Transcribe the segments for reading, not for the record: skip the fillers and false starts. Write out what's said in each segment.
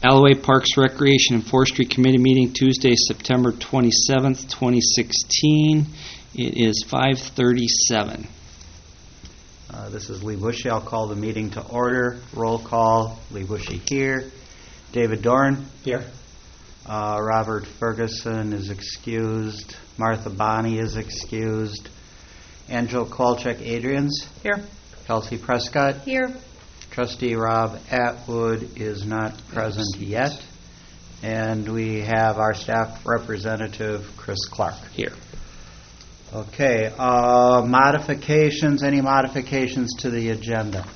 Alloway Parks Recreation and Forestry Committee meeting Tuesday, September 27th, 2016. It is 5:37. This is Lee Bushy. I'll call the meeting to order. Roll call. Lee Bushy here. David Dorn. Here. Robert Ferguson is excused. Martha Bonney is excused. Angela Kowalczyk Adrians. Here. Kelsey Prescott. Here. Trustee Rob Atwood is not present yet. And we have our staff representative, Chris Clark. Here. Okay. Modifications. Any modifications to the agenda?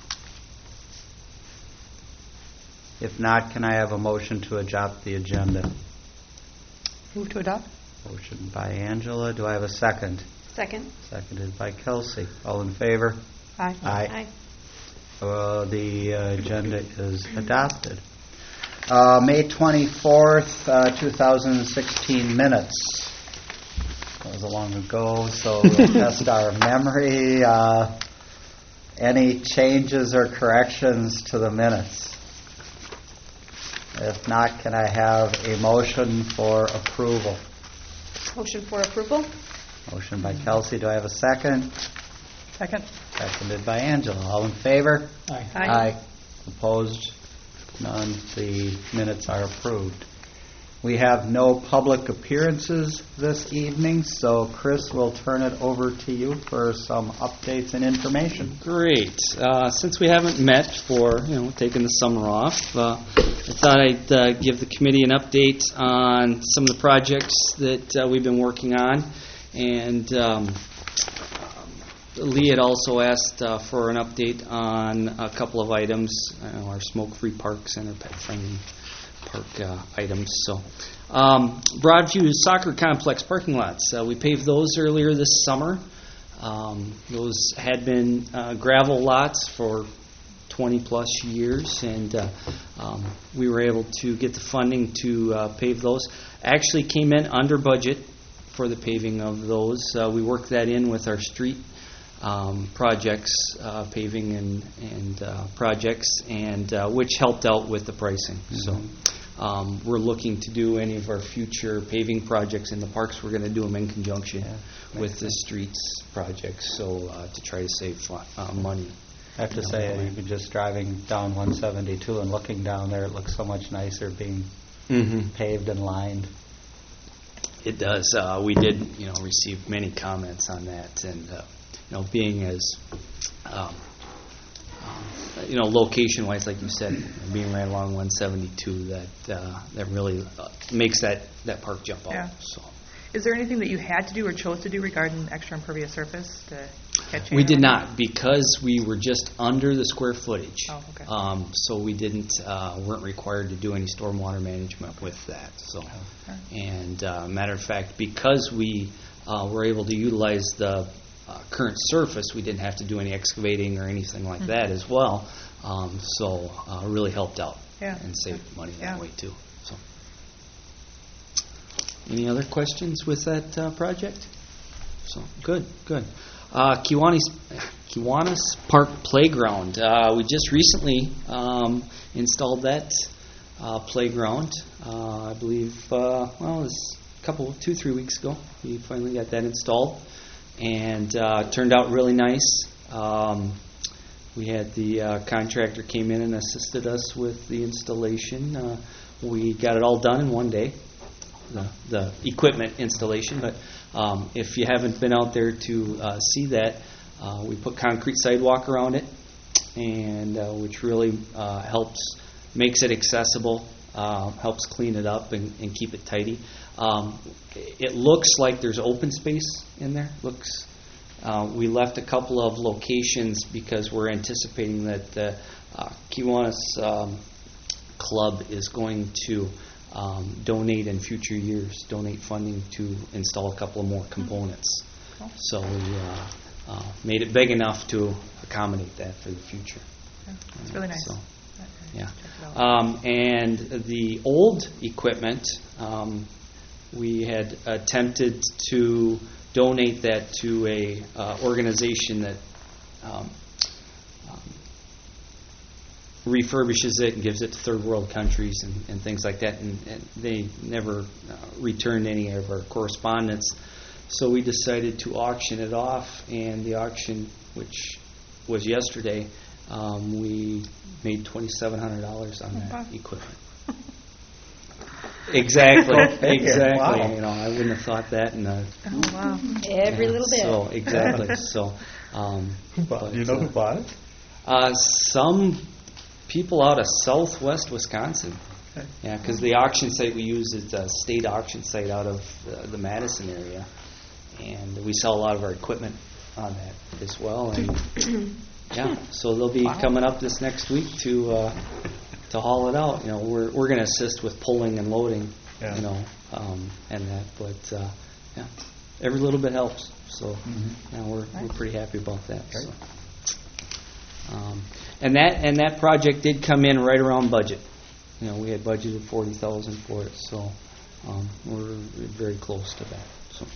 If not, can I have a motion to adopt the agenda? Move to adopt. Motion by Angela. Do I have a second? Second. Seconded by Kelsey. All in favor? Aye. Aye. The agenda is adopted. May 24th, 2016 minutes. That was a long ago, so we'll test our memory. Any changes or corrections to the minutes? If not, can I have a motion for approval? Motion for approval. Motion by Kelsey. Do I have a second? Second. Seconded by Angela. All in favor? Aye. Aye. Opposed? None. The minutes are approved. We have no public appearances this evening, so Chris will turn it over to you for some updates and information. Great. Since we haven't met for taking the summer off, I thought I'd give the committee an update on some of the projects that we've been working on. And Lee had also asked for an update on a couple of items, our smoke-free parks and our pet-friendly park items. So, Broadview Soccer Complex parking lots. We paved those earlier this summer. Those had been gravel lots for 20-plus years, and we were able to get the funding to pave those. Actually came in under budget for the paving of those. We worked that in with our street projects, paving and projects, and which helped out with the pricing. Mm-hmm. So we're looking to do any of our future paving projects in the parks. We're going to do them in conjunction with the streets projects, so to try to save money. I have to say, even just driving down 172 and looking down there, it looks so much nicer being paved and lined. It does. We did, receive many comments on that, and being as, location-wise, like you said, being right along 172, that really makes that park jump out. Yeah. So. Is there anything that you had to do or chose to do regarding extra impervious surface to catch? We did not, because we were just under the square footage. Oh, okay. So we weren't required to do any stormwater management with that. So, and matter of fact, because we were able to utilize the current surface, we didn't have to do any excavating or anything like that as well. So really helped out and saved money that way too. So, any other questions with that project? So good. Kiwanis Park Playground. We just recently installed that playground. I believe it was 2-3 weeks ago. We finally got that installed. And turned out really nice. We had the contractor came in and assisted us with the installation. We got it all done in one day, the equipment installation. But if you haven't been out there to see that, we put concrete sidewalk around it, and which really makes it accessible, helps clean it up and keep it tidy. It looks like there's open space in there. We left a couple of locations because we're anticipating that the Kiwanis Club is going to donate in future years, donate funding to install a couple of more components. Cool. So we made it big enough to accommodate that for the future. It's really nice. So, yeah. And the old equipment, we had attempted to donate that to a organization that refurbishes it and gives it to third world countries and things like that. And they never returned any of our correspondence. So we decided to auction it off, and the auction, which was yesterday, we made $2,700 on that equipment. Exactly. Wow. I wouldn't have thought that. Oh, wow. Every little bit. So exactly. So. Do you know who bought it? Some people out of southwest Wisconsin. Okay. Yeah, because the auction site we use is a state auction site out of the Madison area, and we sell a lot of our equipment on that as well. And yeah, so they'll be coming up this next week to haul it out. We're going to assist with pulling and loading. Yeah. And that, but yeah, every little bit helps. So we're pretty happy about that. So. And that project did come in right around budget. We had budgeted $40,000 for it, so we're very close to that.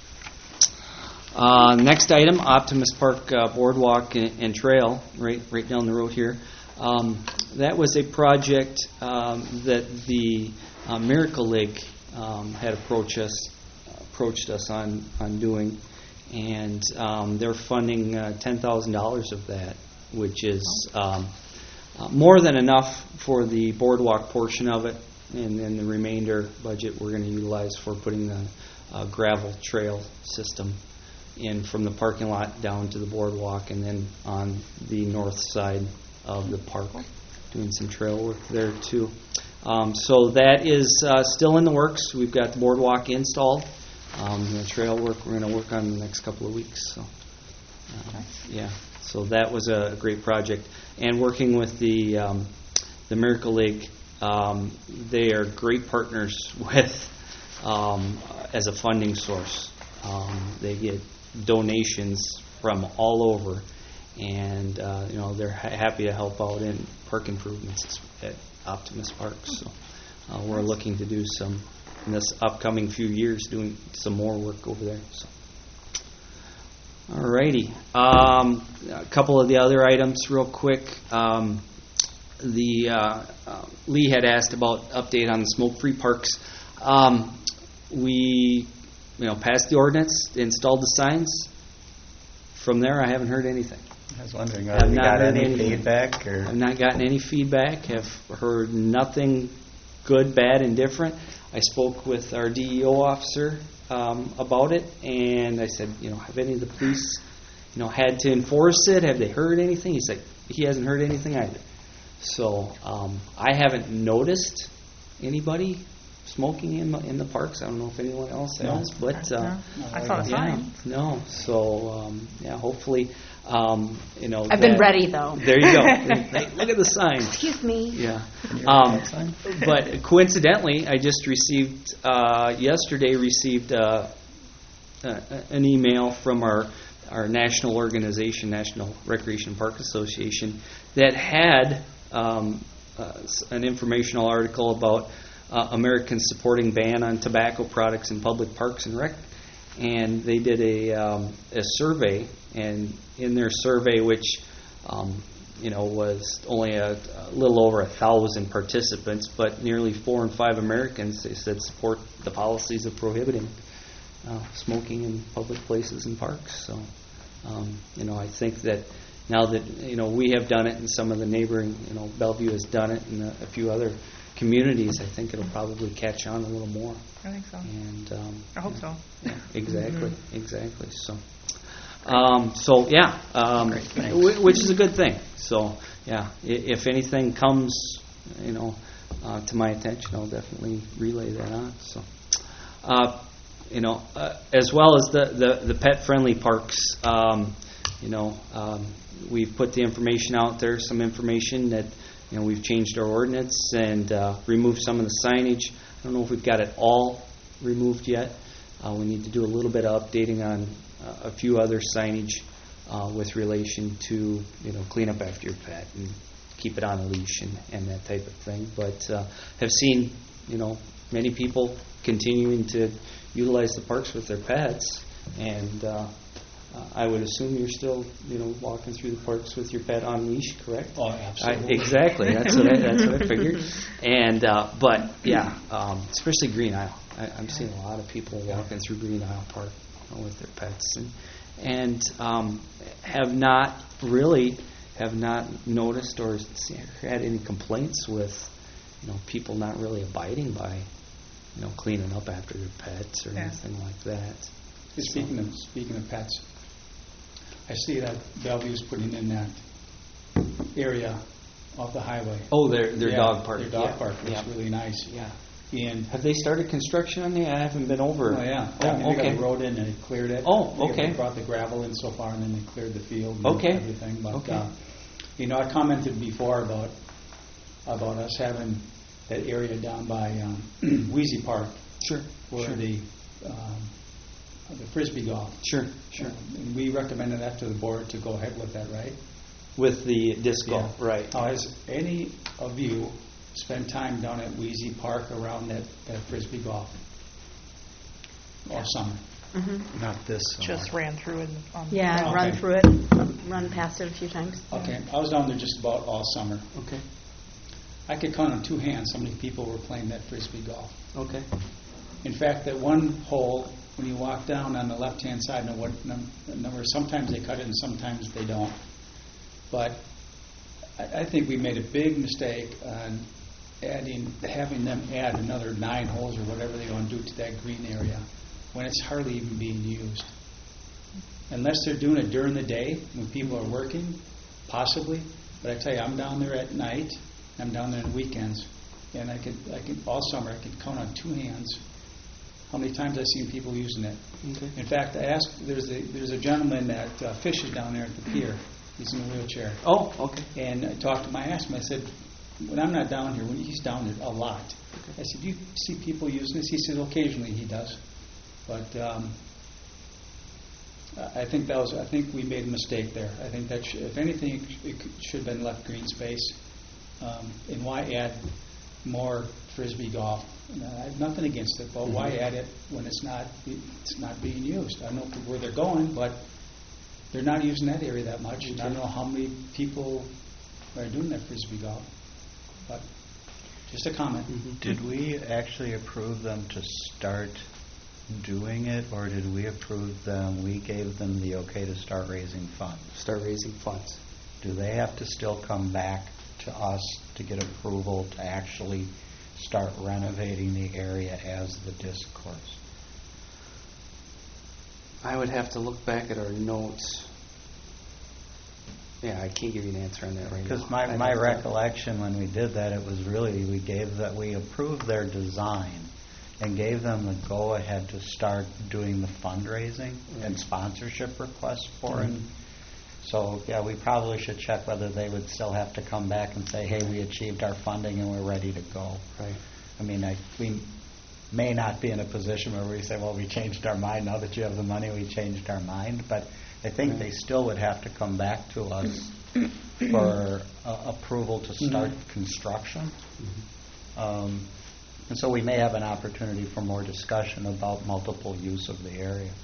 So, next item, Optimus Park Boardwalk and Trail, right down the road here. That was a project that the Miracle League had approached us on doing, and they're funding $10,000 of that, which is more than enough for the boardwalk portion of it, and then the remainder budget we're going to utilize for putting the gravel trail system in from the parking lot down to the boardwalk, and then on the north side of the park, doing some trail work there too. So that is still in the works. We've got the boardwalk installed. The trail work we're going to work on in the next couple of weeks. So, yeah. So that was a great project. And working with the Miracle League, they are great partners with as a funding source. They get donations from all over, and they're happy to help out in park improvements at Optimus Park. So we're looking to do some in this upcoming few years, doing some more work over there. So. Alrighty. A couple of the other items real quick. Lee had asked about update on the smoke-free parks. We passed the ordinance, installed the signs. From there, I haven't heard anything. I was wondering, have you got any feedback? Or? I've not gotten any feedback. Have heard nothing good, bad, and different. I spoke with our DEO officer about it, and I said, have any of the police, had to enforce it? Have they heard anything? He's like, he hasn't heard anything either. So I haven't noticed anybody smoking in the parks. I don't know if anyone else has, but I saw a sign. No. So hopefully, I've been ready though. There you go. Hey, look at the sign. Excuse me. Yeah. But coincidentally, I just received yesterday an email from our national organization, National Recreation Park Association, that had an informational article about Americans supporting ban on tobacco products in public parks and rec. And they did a survey, and in their survey, which was only a little over 1,000 participants, but nearly 4 in 5 Americans, they said, support the policies of prohibiting smoking in public places and parks. So, I think that now that we have done it, and some of the neighboring, Bellevue has done it, and a few other communities, I think it'll probably catch on a little more. I think so. And I hope so. Yeah, exactly. So, which is a good thing. So, yeah, if anything comes, to my attention, I'll definitely relay that on. So, as well as the pet-friendly parks, we've put the information out there. Some information that we've changed our ordinance and removed some of the signage. I don't know if we've got it all removed yet. We need to do a little bit of updating on a few other signage with relation to clean up after your pet and keep it on a leash and that type of thing. But have seen many people continuing to utilize the parks with their pets, and I would assume you're still, walking through the parks with your pet on leash, correct? Oh, absolutely. Exactly. That's what I figured. And but yeah, especially Green Isle. I'm seeing a lot of people walking through Green Isle Park with their pets, and have not noticed or had any complaints with people not really abiding by cleaning up after their pets or anything like that. Speaking of pets, I see that Bellevue's putting in that area off the highway. Oh, their dog park. Their dog park looks really nice. Yeah. And have they started construction on it? I haven't been over. Oh, yeah. Oh, they got the road in and they cleared it. Oh, okay. They brought the gravel in so far and then they cleared the field and everything. But, I commented before about us having that area down by Wheezy Park. Sure. Where the Frisbee golf. Sure. And we recommended that to the board to go ahead with that, right? With the disc golf, right. Has any of you spent time down at Wheezy Park around that Frisbee golf all summer? Mm-hmm. Not this summer. Just ran through it. Run through it, run past it a few times. Okay, I was down there just about all summer. Okay. I could count on two hands how many people were playing that Frisbee golf. Okay. In fact, that one hole, when you walk down on the left-hand side, what number, sometimes they cut it and sometimes they don't. But I think we made a big mistake on having them add another 9 holes or whatever they want to do to that green area when it's hardly even being used. Unless they're doing it during the day when people are working, possibly. But I tell you, I'm down there at night. I'm down there on weekends, and I could all summer I could count on 2 hands how many times I've seen people using it. Okay. In fact, I asked. There's a gentleman that fishes down there at the pier. He's in a wheelchair. Oh, okay. And I asked him. I said, when I'm not down here, when he's down there a lot, I said, do you see people using this? He said, occasionally he does, but I think we made a mistake there. I think that if anything, it should have been left green space. And why add more Frisbee golf? I have nothing against it, but why add it when it's not being used? I don't know where they're going, but they're not using that area that much. I don't know how many people are doing that Frisbee golf, but just a comment. Mm-hmm. Did we actually approve them to start doing it, or did we approve them? We gave them the okay to start raising funds. Start raising funds. Do they have to still come back to us to get approval to actually start renovating the area as the disc course? I would have to look back at our notes. Yeah, I can't give you an answer on that right now. Because my recollection when we did that, it was really we approved their design and gave them the go-ahead to start doing the fundraising and sponsorship requests for it. So, yeah, we probably should check whether they would still have to come back and say, hey, we achieved our funding and we're ready to go. Right. I mean, we may not be in a position where we say, well, we changed our mind. Now that you have the money, we changed our mind. But I think they still would have to come back to us for approval to start construction. And so we may have an opportunity for more discussion about multiple use of the area.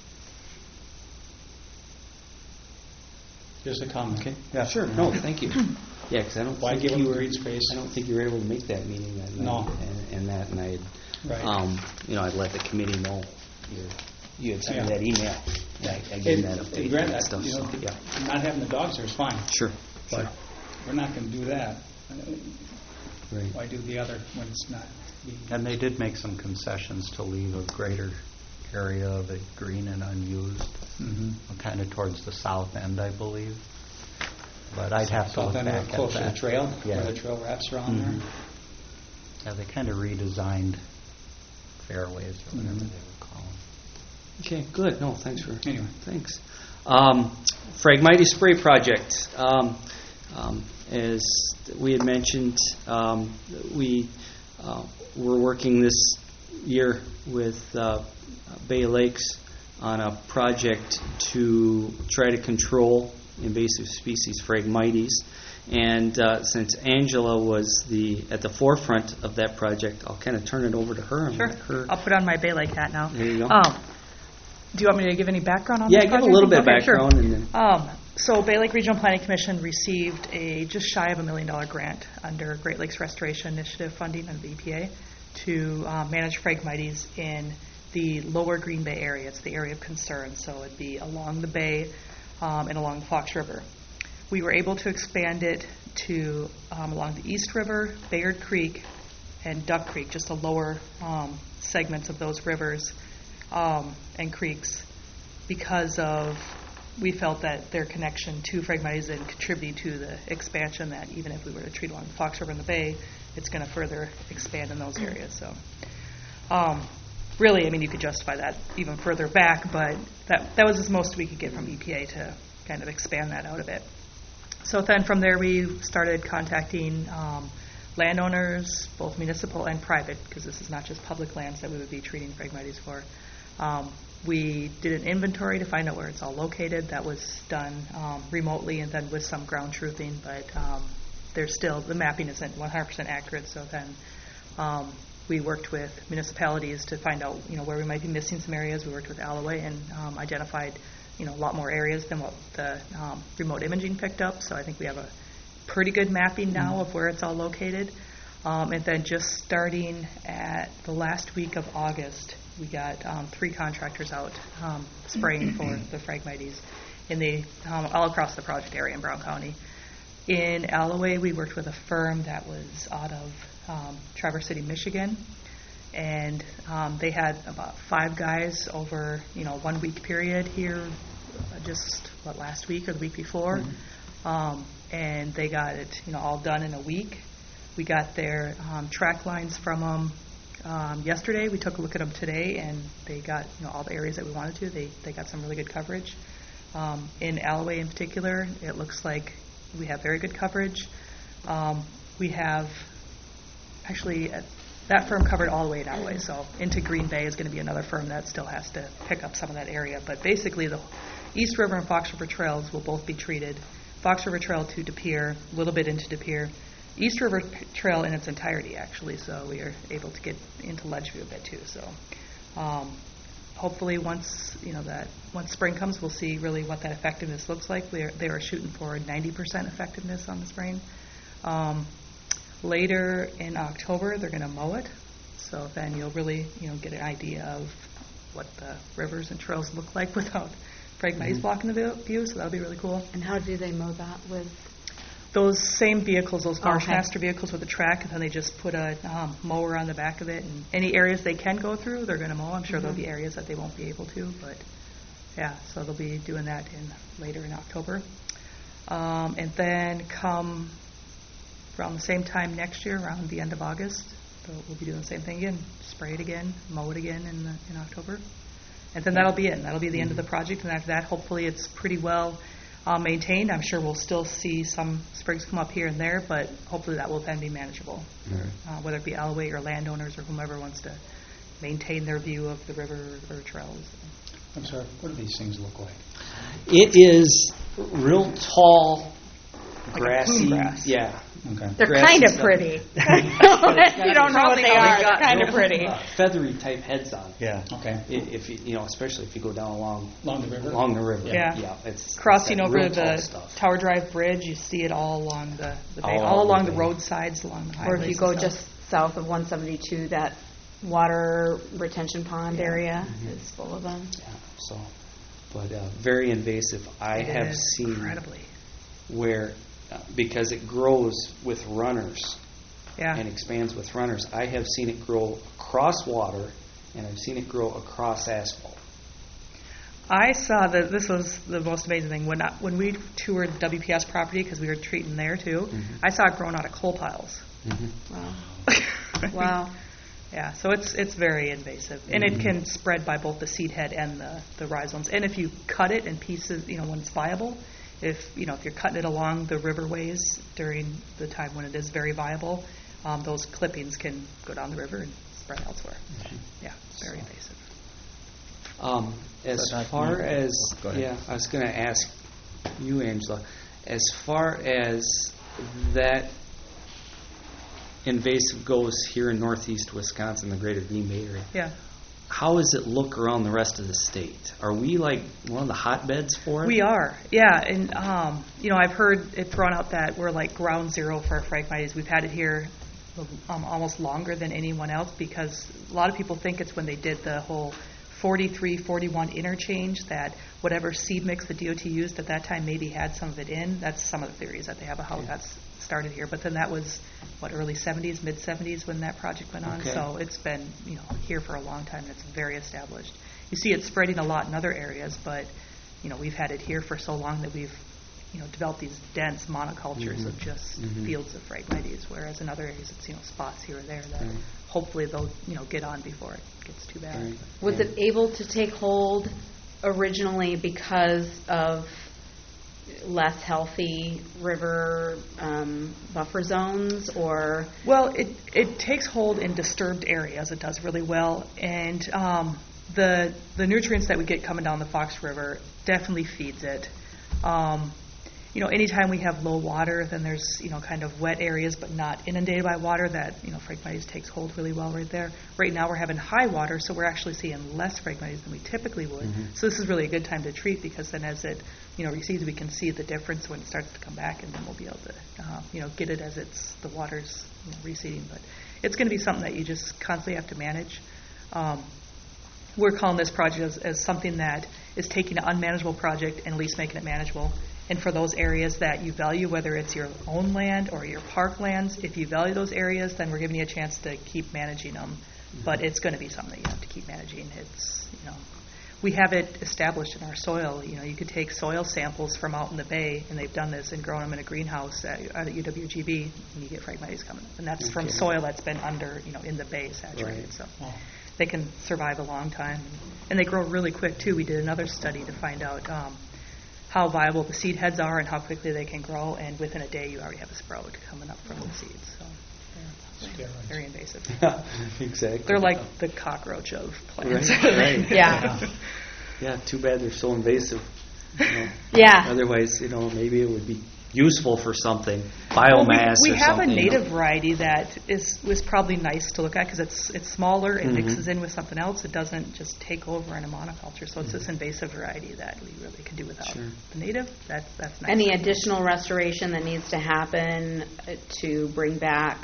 Just a comment. Okay. Yeah, sure. No, thank you. Yeah, because I don't Why think give them you were green space? I don't think you were able to make that meeting that night. No. And I had, Right. I'd let the committee know you had sent me that email. I gave them that update and stuff. Not having the dogs there is fine. Sure. But we're not going to do that. Right. Why do the other when it's not being... And they did make some concessions to leave a greater area of it green and unused, kind of towards the south end, I believe. But I'd have to look back at that. Close to the trail, yeah. where the trail wraps around there. Yeah, they kind of redesigned fairways or whatever they would call them. Okay, good. No, thanks for... Anyway. Thanks. Phragmites spray project. As we had mentioned, we were working this year with Bay Lakes on a project to try to control invasive species Phragmites. And since Angela was at the forefront of that project, I'll kind of turn it over to her. And Sure. let her... I'll put on my Bay Lake hat now. There you go. Do you want me to give any background on Yeah, this give a project? little bit of Okay, sure. background and then. So Bay Lake Regional Planning Commission received a just shy of $1 million grant under Great Lakes Restoration Initiative funding under the EPA to manage Phragmites in the lower Green Bay area. It's the area of concern, so it'd be along the bay and along the Fox River. We were able to expand it to along the East River, Bayard Creek, and Duck Creek, just the lower segments of those rivers and creeks, because of we felt that their connection to Phragmites and contributing to the expansion, that even if we were to treat along the Fox River and the Bay, it's going to further expand in those areas. So really, I mean, you could justify that even further back, but that was as most we could get from EPA to kind of expand that out a bit. So then from there, we started contacting landowners, both municipal and private, because this is not just public lands that we would be treating Phragmites for. We did an inventory to find out where it's all located. That was done remotely and then with some ground truthing, but there's still, the mapping isn't 100% accurate, so then we worked with municipalities to find out, where we might be missing some areas. We worked with Alloway and identified, a lot more areas than what the remote imaging picked up. So I think we have a pretty good mapping now of where it's all located. And then just starting at the last week of August, we got 3 contractors out spraying for the Phragmites all across the project area in Brown County. In Alloway, we worked with a firm that was out of Traverse City, Michigan, and they had about 5 guys over 1 week period here, just last week or the week before, and they got it all done in a week. We got their track lines from them yesterday. We took a look at them today, and they got all the areas that we wanted to. They got some really good coverage. In Alloway in particular, it looks like we have very good coverage. We have actually that firm covered all the way in Alloway, so into Green Bay is going to be another firm that still has to pick up some of that area. But basically, the East River and Fox River trails will both be treated. Fox River Trail to De Pere, a little bit into De Pere. East River Trail in its entirety, actually, so we are able to get into Ledgeview a bit too. So hopefully once spring comes, we'll see really what that effectiveness looks like. They are shooting for 90% effectiveness on the spraying. Later in October, they're going to mow it, so then you'll really get an idea of what the rivers and trails look like without Phragmites blocking the view. So that'll be really cool. And how do they mow that with? Those same vehicles, those Okay. Marshmaster vehicles with a track, and then they just put a mower on the back of it. And any areas they can go through, they're going to mow. I'm sure there'll be areas that they won't be able to, but yeah, so they'll be doing that later in October. And then come around the same time next year, around the end of August, we'll be doing the same thing again, spray it again, mow it again in October. And then that'll be it. That'll be the end of the project. And after that, hopefully it's pretty well maintained. I'm sure we'll still see some sprigs come up here and there, but hopefully that will then be manageable, whether it be Alloway or landowners or whomever wants to maintain their view of the river or trails. I'm sorry, what do these things look like? It is real tall, Like a grassy. coon grass. Yeah. Okay. They're Grass kind and of stuff. pretty. You don't know what they are. They're kind of pretty. Feathery type heads on. Yeah. Okay. If especially if you go down along Along the river? Along the river. Yeah. It's Crossing that over real the tall stuff. Tower Drive Bridge, you see it all along the bay, All all along along the the bay. roadsides, along the Or highways. if you and go stuff. just south of 172, that water retention pond Yeah. area is full of them. Yeah. So, but very invasive. I It have is seen incredibly. where because it grows with runners Yeah. and expands with runners. I have seen it grow across water, and I've seen it grow across asphalt. I saw that this was the most amazing thing. When we toured the WPS property, because we were treating there too, I saw it growing out of coal piles. Wow. Wow. Yeah, so it's very invasive, and it can spread by both the seed head and the rhizomes. And if you cut it in pieces, when it's viable, if you're cutting it along the riverways during the time when it is very viable, those clippings can go down the river and spread elsewhere. Yeah, very invasive. As So not- far as Go ahead. I was going to ask you, Angela, as far as that invasive goes here in northeast Wisconsin, the greater Green Bay area. Yeah. how does it look around the rest of the state? Are we like one of the hotbeds for it? We are, yeah. And, I've heard it thrown out that we're like ground zero for Phragmites. We've had it here almost longer than anyone else because a lot of people think it's when they did the whole 43-41 interchange that whatever seed mix the DOT used at that time maybe had some of it in. That's some of the theories that they have of how it got started here. But then that was, early 70s, mid-70s when that project went on. Okay. So it's been, here for a long time, and it's very established. You see it spreading a lot in other areas, but, we've had it here for so long that we've, developed these dense monocultures of just fields of Phragmites, whereas in other areas it's, spots here or there that hopefully they'll, get on before it gets too bad. Right. Was it able to take hold originally because of less healthy river buffer zones, or? Well, it takes hold in disturbed areas. It does really well, and the nutrients that we get coming down the Fox River definitely feeds it. Anytime we have low water, then there's, kind of wet areas but not inundated by water that, Phragmites takes hold really well right there. Right now we're having high water, so we're actually seeing less Phragmites than we typically would. So this is really a good time to treat because then as it, recedes, we can see the difference when it starts to come back, and then we'll be able to, get it as the water's receding. But it's going to be something that you just constantly have to manage. We're calling this project as something that is taking an unmanageable project and at least making it manageable. And for those areas that you value, whether it's your own land or your park lands, if you value those areas, then we're giving you a chance to keep managing them. But it's going to be something that you have to keep managing. It's, we have it established in our soil. You could take soil samples from out in the bay, and they've done this and grown them in a greenhouse at UWGB, and you get Phragmites coming up. And that's from soil that's been under, in the bay saturated. Right. So they can survive a long time. And they grow really quick, too. We did another study to find out how viable the seed heads are and how quickly they can grow, and within a day you already have a sprout coming up from the seeds. So they're very invasive. Exactly. They're like the cockroach of plants. Right. Yeah. Yeah, too bad they're so invasive. Yeah. Otherwise, maybe it would be useful for something, biomass we or have something. a native variety that was probably nice to look at because it's smaller, it mixes in with something else, it doesn't just take over in a monoculture. So it's this invasive variety that we really could do without. Sure. The native, that's nice. Any additional restoration that needs to happen to bring back,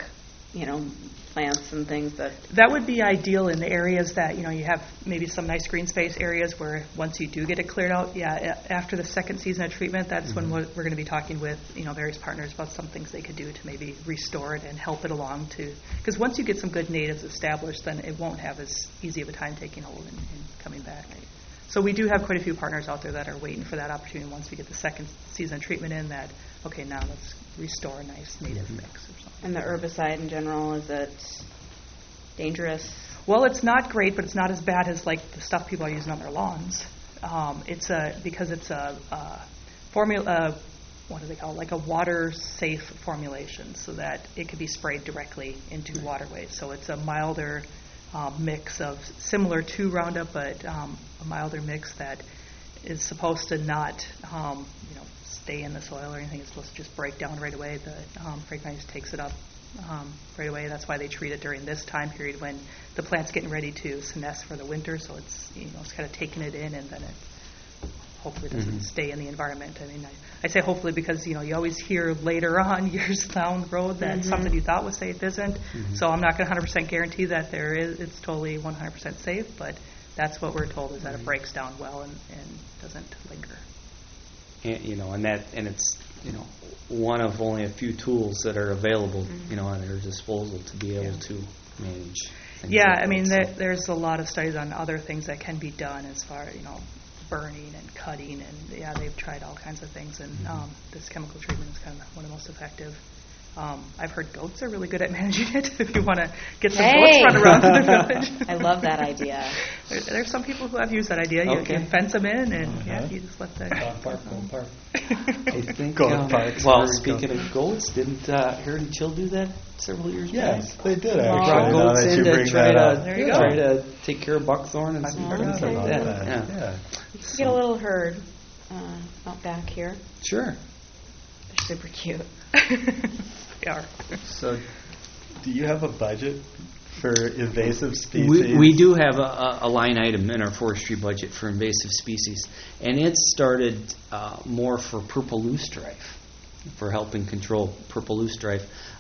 plants and things that would be ideal in the areas that you have maybe some nice green space areas where once you do get it cleared out, after the second season of treatment, that's when we're going to be talking with various partners about some things they could do to maybe restore it and help it along because once you get some good natives established, then it won't have as easy of a time taking hold and coming back. So we do have quite a few partners out there that are waiting for that opportunity once we get the second season treatment in that, okay, now let's restore a nice native mix or something. And the herbicide in general, is it dangerous? Well, it's not great, but it's not as bad as like the stuff people are using on their lawns. Because it's a formula, what do they call it? Like a water-safe formulation, so that it could be sprayed directly into waterways. So it's a milder mix of similar to Roundup, but a milder mix that is supposed to not, stay in the soil or anything. It's supposed to just break down right away. The Phragmites takes it up right away. That's why they treat it during this time period when the plant's getting ready to senesce for the winter. So it's it's kind of taking it in, and then it hopefully doesn't stay in the environment. I mean, I say hopefully because you always hear later on, years down the road, that something you thought was safe isn't. So I'm not going to 100% guarantee that it's totally 100% safe, but that's what we're told is that it breaks down well and doesn't linger. And it's one of only a few tools that are available at their disposal to be able to manage things. Yeah, like I mean that, there's a lot of studies on other things that can be done as far burning and cutting, and they've tried all kinds of things, and this chemical treatment is kind of one of the most effective. I've heard goats are really good at managing it. If you want to get some goats run around in the village, I love that idea. There's some people who have used that idea. You can fence them in, and you just let the Park. I think. Goat parks. Well, speaking of goats, didn't Heritage Hill do that several years back? Yes, they did. Brought Actually, now goats that in you to bring try that up. There you go. try to take care of buckthorn and some things like About that. that. Yeah. You get a little herd out back here. Sure. They're super cute. They are. So, do you have a budget for invasive species? We do have a line item in our forestry budget for invasive species, and it started more for purple loosestrife, for helping control purple loosestrife,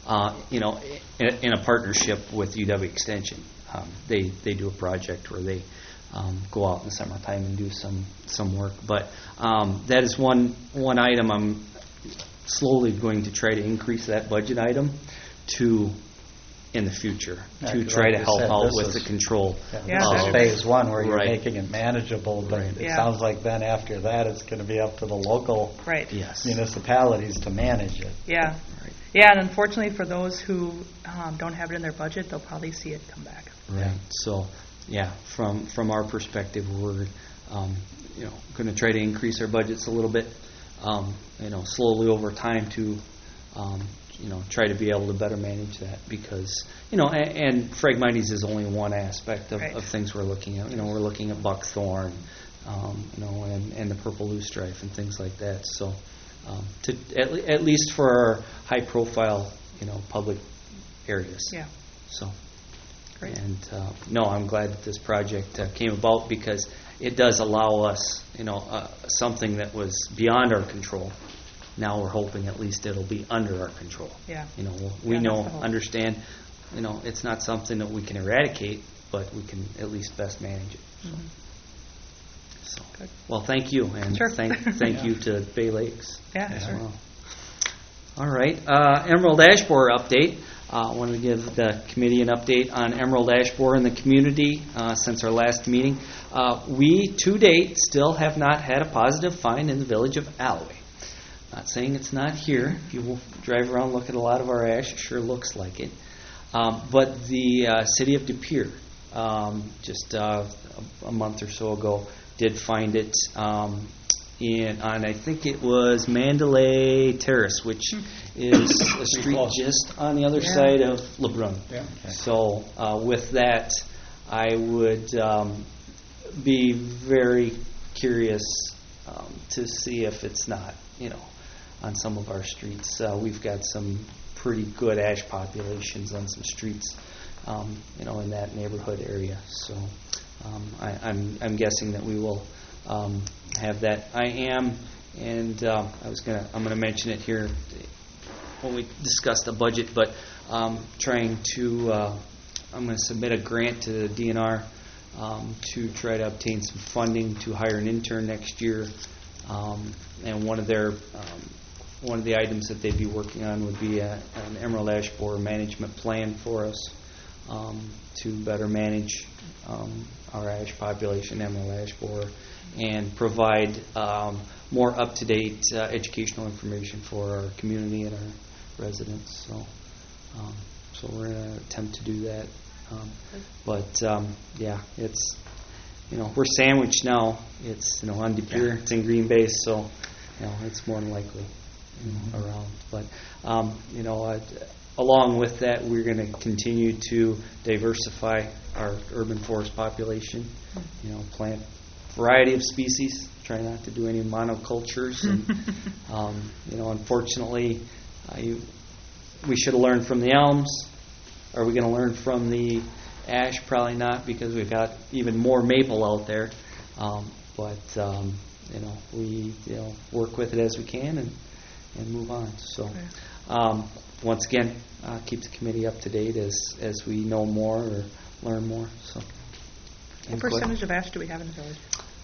in a partnership with UW Extension. They do a project where they go out in the summertime and do some work. But that is one item I'm slowly going to try to increase that budget item to in the future to try to help out with the control. Yeah, this is phase one where you're Right. making it manageable, but Right. it Yeah. sounds like then after that it's going to be up to the local Right. Yes. municipalities to manage it. Yeah. Right. Yeah, and unfortunately for those who don't have it in their budget, they'll probably see it come back. Right. So, yeah, from our perspective, we're going to try to increase our budgets a little bit, slowly over time to try to be able to better manage that because and Phragmites is only one aspect of, Right. of things we're looking at. We're looking at buckthorn, and the purple loosestrife and things like that. So, to at least for our high profile public areas. Yeah. So. Great. And I'm glad that this project came about because it does allow us, something that was beyond our control. Now we're hoping at least it'll be under our control. Yeah. We Yeah, know, that's the hope. understand, it's not something that we can eradicate, but we can at least best manage it. Mhm. So, Good. well, thank you, and Sure. thank Yeah. you to Bay Lakes Yeah, as sure. well. All right, Emerald Ash Borer update. I want to give the committee an update on Emerald Ash Borer in the community since our last meeting. We, to date, still have not had a positive find in the village of Alloway. Not saying it's not here. If you will drive around and look at a lot of our ash, it sure looks like it. But the city of De Pere, just a month or so ago, did find it on I think it was Mandalay Terrace, which is a street close. just on the other Yeah. side of LeBrun. Yeah. So with that, I would be very curious to see if it's not, on some of our streets. We've got some pretty good ash populations on some streets, in that neighborhood area. So I'm guessing that we will have that. I am, and I'm gonna mention it here when we discuss the budget, but trying to I'm going to submit a grant to the DNR to try to obtain some funding to hire an intern next year, and one of the items that they'd be working on would be an Emerald Ash Borer management plan for us to better manage our ash population, Emerald Ash Borer, and provide more up-to-date educational information for our community and our residents. So we're going to attempt to do that. It's we're sandwiched now. It's on De Pere. It's in Green Bay, so it's more than likely around. But along with that, we're going to continue to diversify our urban forest population. Plant variety of species. Try not to do any monocultures. And unfortunately, we should have learned from the elms. Are we going to learn from the ash? Probably not, because we've got even more maple out there. We work with it as we can and move on. So once again, keep the committee up to date as we know more or learn more. So What percentage of ash do we have in the village?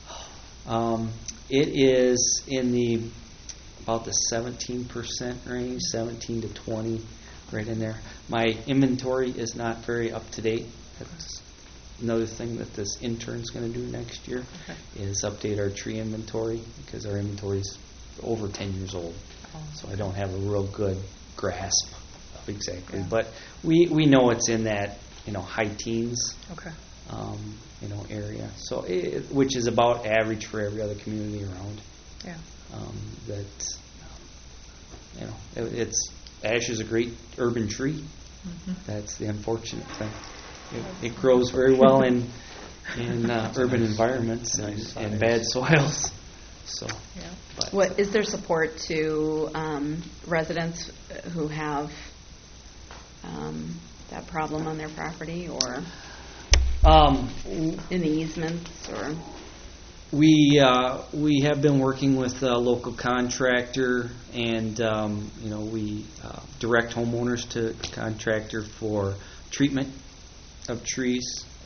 It is in about the 17% range, 17 to 20, right in there. My inventory is not very up to date. That's another thing that this intern's going to do next year, is update our tree inventory, because our inventory is over 10 years old. So I don't have a real good grasp of exactly. Yeah. But we know it's in that high teens. Okay. Area. So, which is about average for every other community around. Yeah. It's ash is a great urban tree. Mm-hmm. That's the unfortunate thing. It grows very well in urban environments and bad soils. So, Yeah. but What is there support to residents who have that problem on their property or in the easements or? We have been working with a local contractor, and we direct homeowners to contractor for treatment of trees,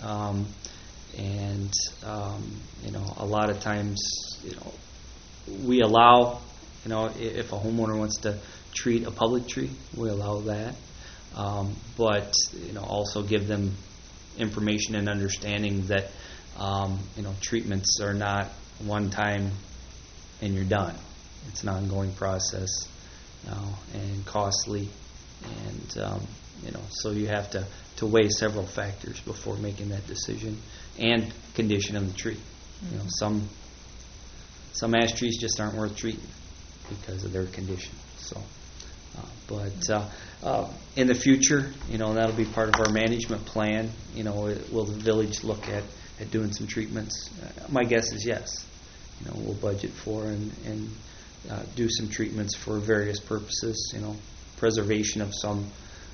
and a lot of times we allow if a homeowner wants to treat a public tree, we allow that, but also give them information and understanding that. Treatments are not one time and you're done. It's an ongoing process, and costly, and so you have to weigh several factors before making that decision, and condition of the tree. Some ash trees just aren't worth treating because of their condition. So, but in the future, that'll be part of our management plan. Will the village look at doing some treatments? My guess is yes. We'll budget for and do some treatments for various purposes. Preservation of some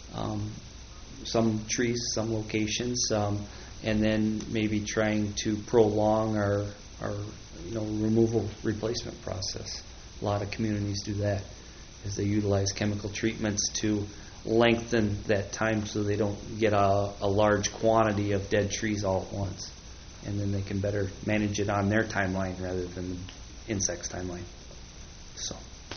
trees, some locations, and then maybe trying to prolong our removal replacement process. A lot of communities do that, as they utilize chemical treatments to lengthen that time so they don't get a large quantity of dead trees all at once. And then they can better manage it on their timeline rather than the insect's timeline. So,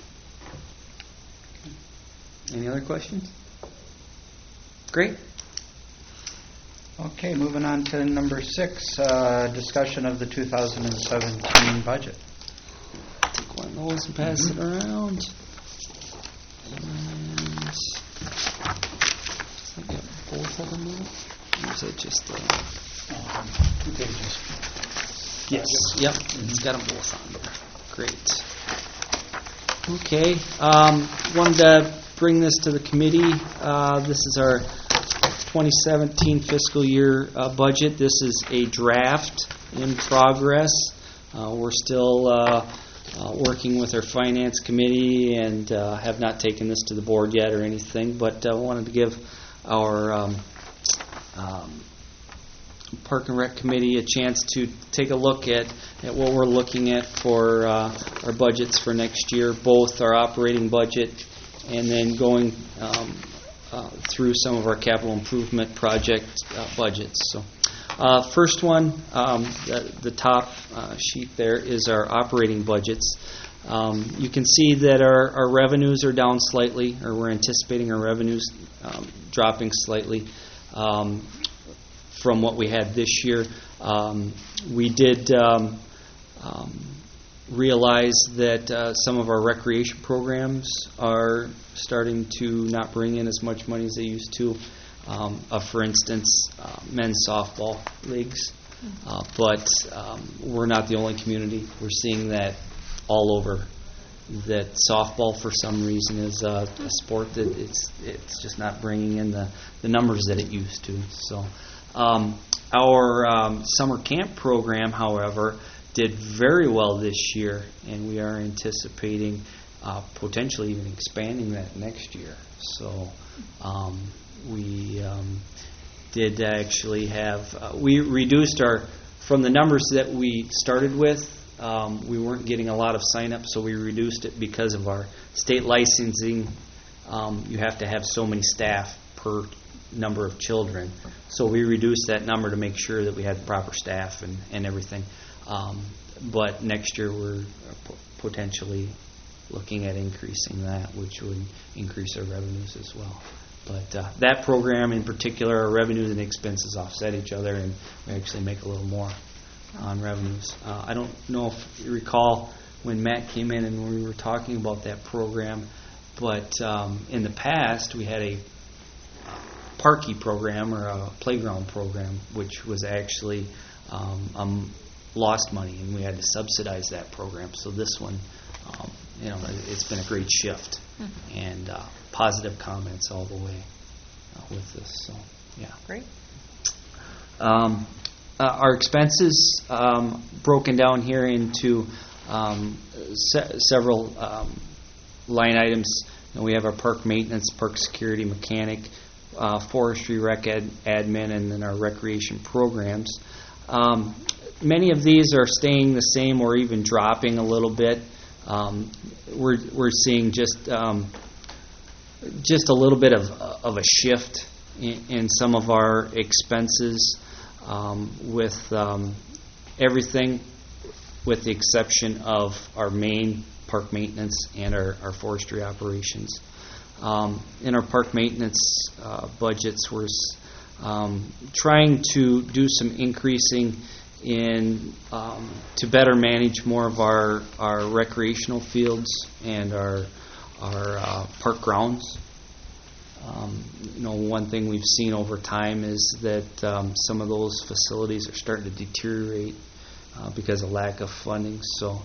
any other questions? Great. Okay, moving on to number 6, discussion of the 2017 budget. Take one of those and pass it around. And I got both of them now. Or is it just 2 pages. Yes. Yep. It's got them both on there. Great. Okay. Wanted to bring this to the committee. This is our 2017 fiscal year budget. This is a draft in progress. We're still working with our finance committee and have not taken this to the board yet or anything, but I wanted to give our Park and Rec Committee a chance to take a look at what we're looking at for our budgets for next year, both our operating budget and then going through some of our capital improvement project budgets. So, first one, the top sheet there is our operating budgets. You can see that our revenues are down slightly, or we're anticipating our revenues dropping slightly from what we had this year. We did realize that some of our recreation programs are starting to not bring in as much money as they used to. For instance, men's softball leagues. But we're not the only community. We're seeing that all over. That softball, for some reason, is a sport that it's just not bringing in the numbers that it used to. So, our summer camp program, however, did very well this year, and we are anticipating potentially even expanding that next year. So, we did actually have we reduced from the numbers that we started with. We weren't getting a lot of sign-ups, so we reduced it because of our state licensing. You have to have so many staff per number of children. So we reduced that number to make sure that we had the proper staff and everything. But next year we're potentially looking at increasing that, which would increase our revenues as well. But that program in particular, our revenues and expenses offset each other, and we actually make a little more on revenues. I don't know if you recall when Matt came in and we were talking about that program, but in the past we had a parky program or a playground program, which was actually lost money, and we had to subsidize that program. So this one, it's been a great shift, and positive comments all the way with this. So, yeah. Great. Our expenses broken down here into several line items. We have our park maintenance, park security, mechanic, forestry rec admin, and then our recreation programs. Many of these are staying the same or even dropping a little bit. We're seeing just a little bit of a shift in some of our expenses with everything, with the exception of our main park maintenance and our forestry operations. In our park maintenance budgets, we're trying to do some increasing in to better manage more of our recreational fields and our park grounds. One thing we've seen over time is that some of those facilities are starting to deteriorate because of lack of funding. So,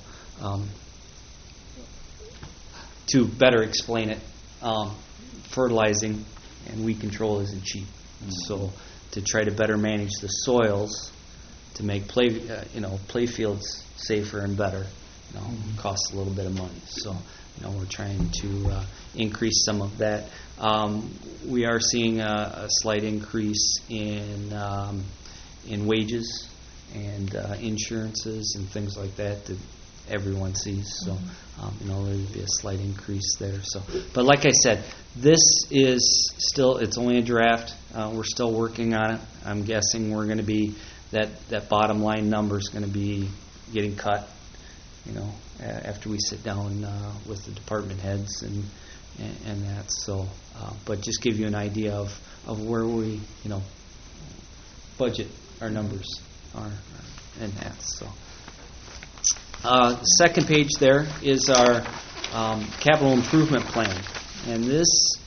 to better explain it, fertilizing and weed control isn't cheap. So, to try to better manage the soils to make play fields safer and better, costs a little bit of money. So, we're trying to increase some of that. We are seeing a slight increase in wages and insurances and things like that everyone sees. So, there'll be a slight increase there. So, but like I said, this is still, it's only a draft. We're still working on it. I'm guessing we're going to be, that bottom line number is going to be getting cut, after we sit down with the department heads and that. So, but just give you an idea of where we, budget our numbers are and that. So, the second page there is our capital improvement plan, and this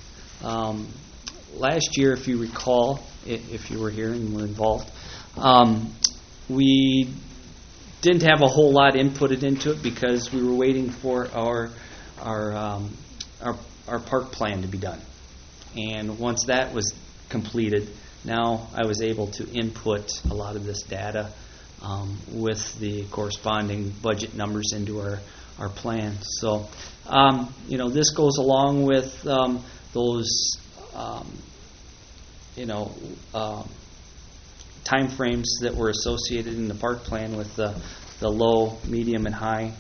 last year, if you recall, if you were here and were involved, we didn't have a whole lot inputted into it because we were waiting for our park plan to be done. And once that was completed, now I was able to input a lot of this data with the corresponding budget numbers into our plan. So, this goes along with those, time frames that were associated in the park plan with the low, medium, and high,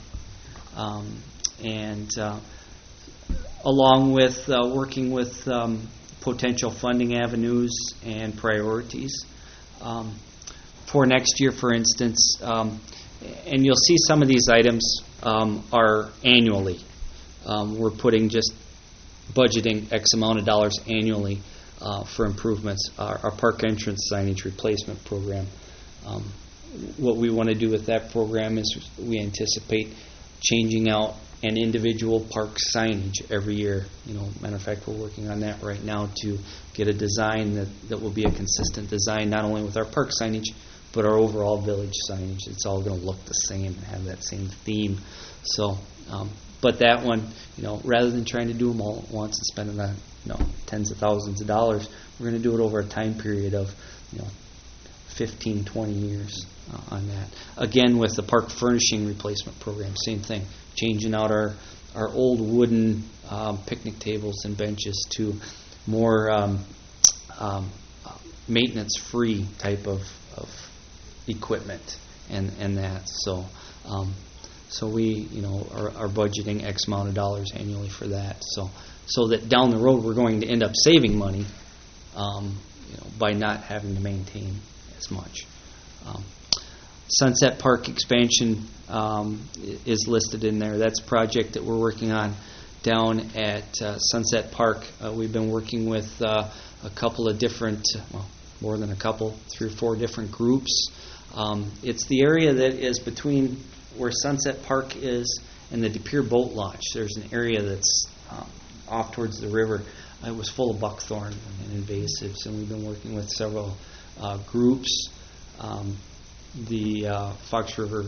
and along with working with potential funding avenues and priorities for next year, for instance. And you'll see some of these items are annually. We're putting just budgeting X amount of dollars annually for improvements. Our park entrance signage replacement program. What we want to do with that program is we anticipate changing out an individual park signage every year. Matter of fact, we're working on that right now to get a design that will be a consistent design, not only with our park signage, but our overall village signage. It's all going to look the same and have that same theme. So, but that one, rather than trying to do them all at once and spending that, tens of thousands of dollars, we're going to do it over a time period of, 15, 20 years on that. Again, with the park furnishing replacement program, same thing. Changing out our old wooden picnic tables and benches to more maintenance-free type of equipment and that. So, so we are budgeting X amount of dollars annually for that. So that down the road we're going to end up saving money, by not having to maintain as much. Sunset Park expansion is listed in there. That's a project that we're working on down at Sunset Park. We've been working with a couple of different, more than a couple, 3 or 4 different groups. It's the area that is between where Sunset Park is and the De Pere Boat Launch. There's an area that's off towards the river. It was full of buckthorn and invasives, and we've been working with several groups. The Fox River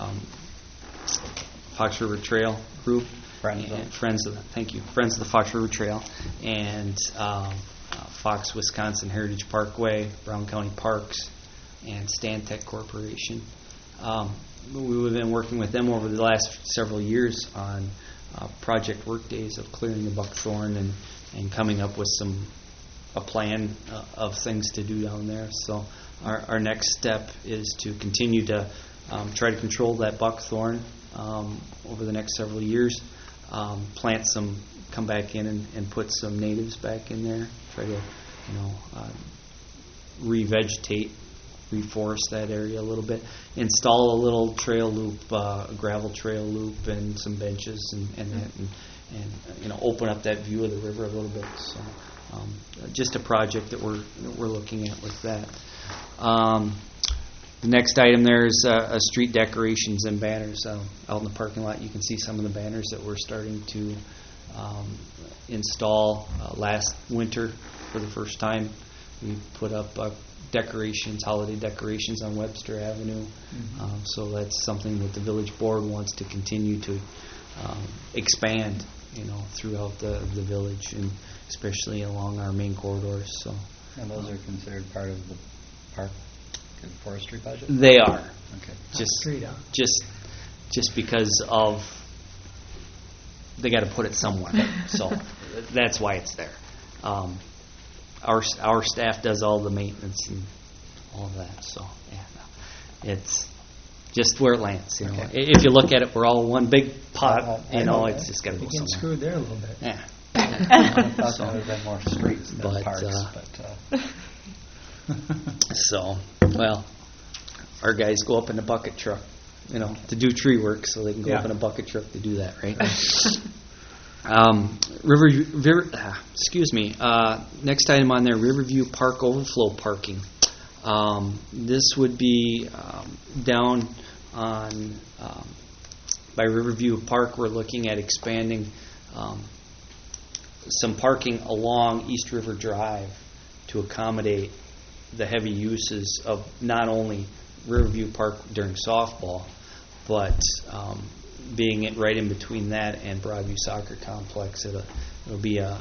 Trail group, Friends of the Fox River Trail, and Fox Wisconsin Heritage Parkway, Brown County Parks, and Stantec Corporation. We've been working with them over the last several years on project work days of clearing the buckthorn and coming up with some a plan of things to do down there. So our next step is to continue to try to control that buckthorn over the next several years. Come back in and put some natives back in there. Try to, revegetate, reforest that area a little bit. Install a little trail loop, a gravel trail loop, and some benches and that, and open up that view of the river a little bit. So, just a project that we're looking at with that. The next item there is street decorations and banners out in the parking lot. You can see some of the banners that we're starting to install. Last winter, for the first time, we put up decorations, holiday decorations on Webster Avenue. So that's something that the village board wants to continue to expand, throughout the village, and especially along our main corridors. So, And those are considered part of the park and forestry budget? they are. Okay. Just because of they got to put it somewhere, so that's why it's there. Our staff does all the maintenance and all of that, so yeah, it's just where it lands. Okay. If you look at it, we're all one big pot. I know It's that. just got to go You get somewhere. screwed there a little bit. Yeah. I thought there would have been more streets than But, parks, So, well, our guys go up in a bucket truck, to do tree work, so they can go up in a bucket truck to do that, right? Next item on there, Riverview Park overflow parking. This would be down on by Riverview Park. We're looking at expanding some parking along East River Drive to accommodate the heavy uses of not only Riverview Park during softball, but being it right in between that and Broadview Soccer Complex. It'll be a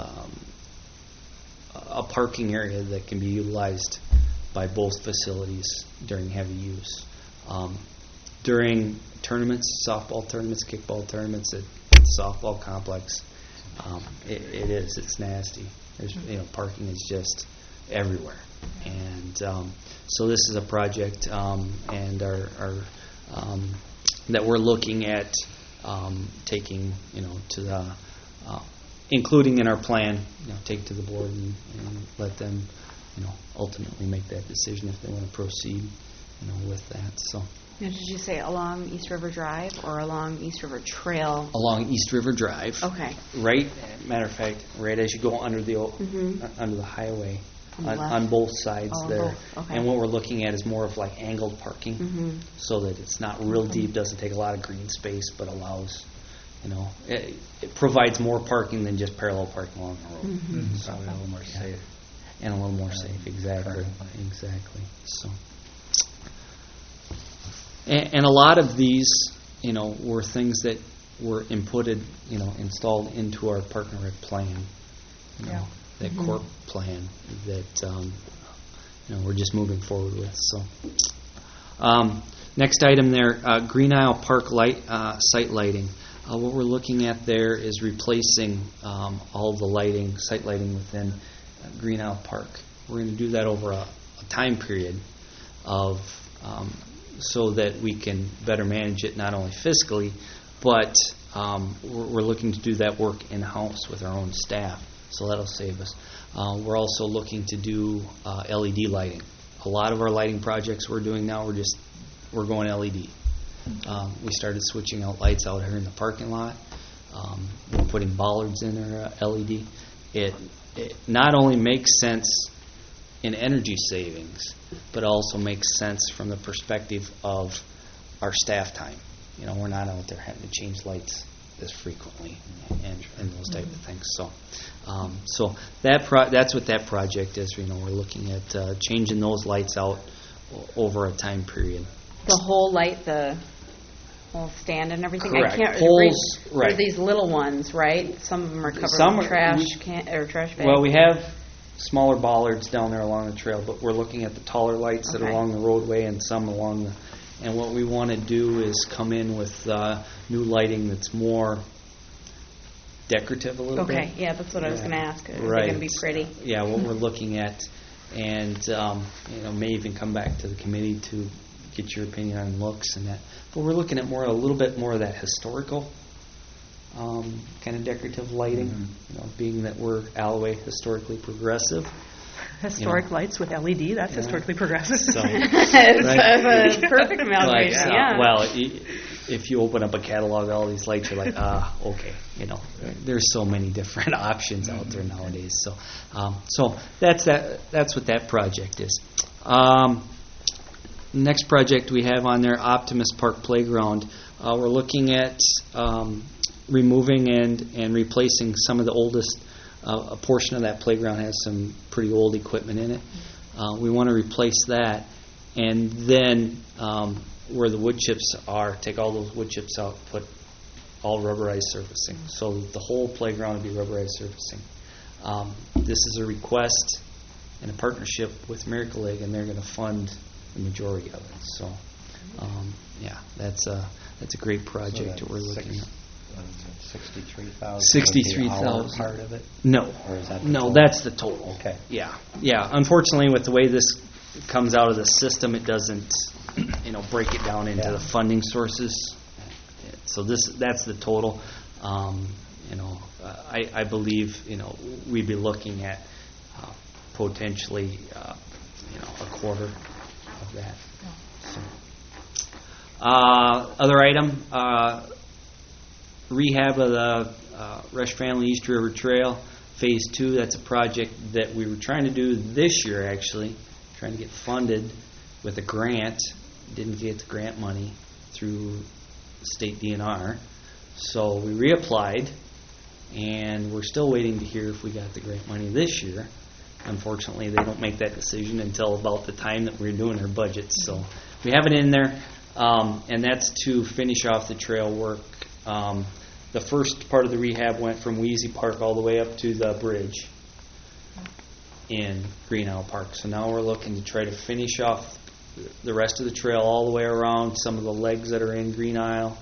parking area that can be utilized by both facilities during heavy use. During tournaments, softball tournaments, kickball tournaments at the softball complex, it's nasty. Parking is just everywhere, and so this is a project and our that we're looking at taking to the including in our plan, take to the board and let them ultimately make that decision if they want to proceed with that. So. Now, did you say along East River Drive or along East River Trail? Along East River Drive. Okay. Right. Matter of fact, right as you go under the under the highway, on both sides there. Both. Okay. And what we're looking at is more of like angled parking, so that it's not real deep, doesn't take a lot of green space, but allows, it provides more parking than just parallel parking along the road. So a little more safe. And a little more safe, exactly. Currently. Exactly. So. And a lot of these, were things that were inputted, installed into our Park and Rec plan, that corp plan that, we're just moving forward with. So, next item there, Green Isle Park site lighting. What we're looking at there is replacing all the site lighting within Green Isle Park. We're going to do that over a time period of so that we can better manage it, not only fiscally, but we're looking to do that work in-house with our own staff, so that'll save us. We're also looking to do LED lighting. A lot of our lighting projects we're doing now, we're going LED. We started switching out lights out here in the parking lot. We're putting bollards in our LED. It not only makes sense in energy savings, but also makes sense from the perspective of our staff time. We're not out there having to change lights as frequently and those type of things. So that's what that project is. We're looking at changing those lights out over a time period. The whole light, the whole stand and everything? Correct. I can't Poles, read. right. They're these little ones, right? Some of them are covered Some with are- trash bags. Well, we have smaller bollards down there along the trail, but we're looking at the taller lights that are Okay. along the roadway and some along the. And what we want to do is come in with new lighting that's more decorative a little bit. Okay, yeah, that's what I was going to ask. Is it Right. going to be pretty? Yeah, what we're looking at, and may even come back to the committee to get your opinion on looks and that. But we're looking at a little bit more of that historical kind of decorative lighting. Being that we're Alloway historically progressive. Historic lights with LED, that's historically progressive. So, It's a perfect amalgamation, yeah. Well, if you open up a catalog of all these lights, you're like, okay, there's so many different options out there nowadays. So that's what that project is. Next project we have on there, Optimus Park Playground. We're looking at removing and replacing some of the oldest. A portion of that playground has some pretty old equipment in it. We want to replace that, and then where the wood chips are, take all those wood chips out, put all rubberized surfacing. So the whole playground will be rubberized surfacing. This is a request and a partnership with Miracle Egg, and they're going to fund the majority of it. So, that's a great project that we're looking at. 63,000. 63,000 part of it. No, Or is that the no, total? that's the total. Okay. Yeah. Unfortunately, with the way this comes out of the system, it doesn't, break it down into the funding sources. So that's the total. I believe we'd be looking at potentially a quarter of that. So. Other item. Rehab of the Rush Family East River Trail, Phase 2. That's a project that we were trying to do this year, actually. Trying to get funded with a grant. Didn't get the grant money through state DNR. So we reapplied, and we're still waiting to hear if we got the grant money this year. Unfortunately, they don't make that decision until about the time that we're doing our budgets. So we have it in there, and that's to finish off the trail work. The first part of the rehab went from Wheezy Park all the way up to the bridge in Green Isle Park. So now we're looking to try to finish off the rest of the trail all the way around, some of the legs that are in Green Isle,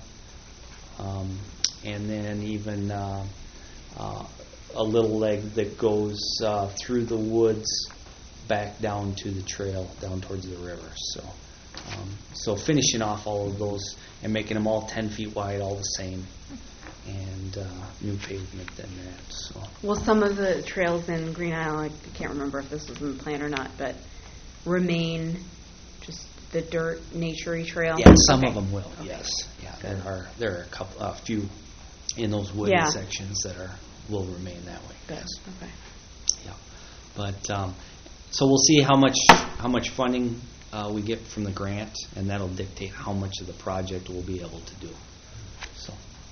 and then even a little leg that goes through the woods back down to the trail, down towards the river. So finishing off all of those and making them all 10 feet wide, all the same, and new pavement in that. So. Well, some of the trails in Green Isle, I can't remember if this was in the plan or not, but remain just the dirt, nature-y trail. Yeah, some Okay. of them will. Okay. Yes. Yeah, there are a few in those wooded sections that will remain that way. Good. Yes. Okay. Yeah, but so we'll see how much funding we get from the grant, and that'll dictate how much of the project we'll be able to do. So,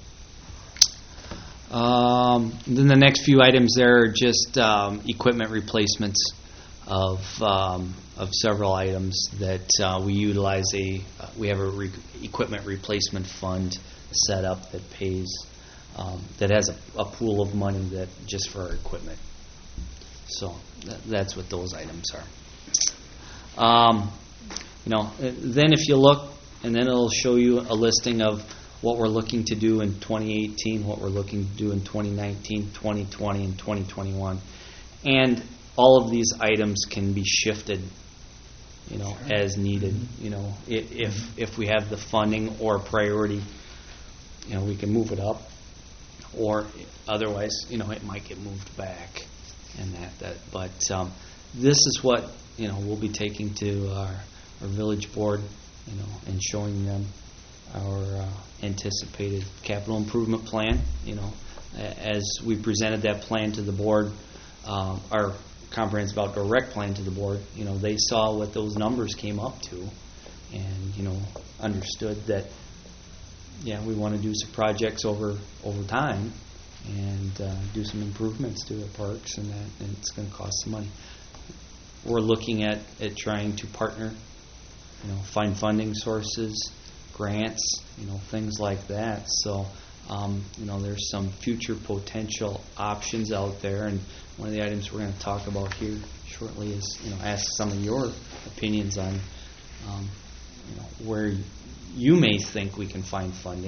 then the next few items there are just equipment replacements of several items that we utilize. We have a equipment replacement fund set up that pays that has a pool of money that just for our equipment. So that's what those items are. Then if you look, and then it'll show you a listing of what we're looking to do in 2018, what we're looking to do in 2019, 2020, and 2021. And all of these items can be shifted, as needed. If we have the funding or priority, we can move it up, or otherwise, it might get moved back, and that. But this is what we'll be taking to our village board, and showing them our anticipated capital improvement plan. As we presented that plan to the board, our comprehensive outdoor rec plan to the board, they saw what those numbers came up to, and understood that we want to do some projects over time, and do some improvements to the parks, and it's going to cost some money. We're looking at trying to partner, find funding sources, grants, things like that. So, there's some future potential options out there, and one of the items we're going to talk about here shortly is, ask some of your opinions on, where you may think we can find funding,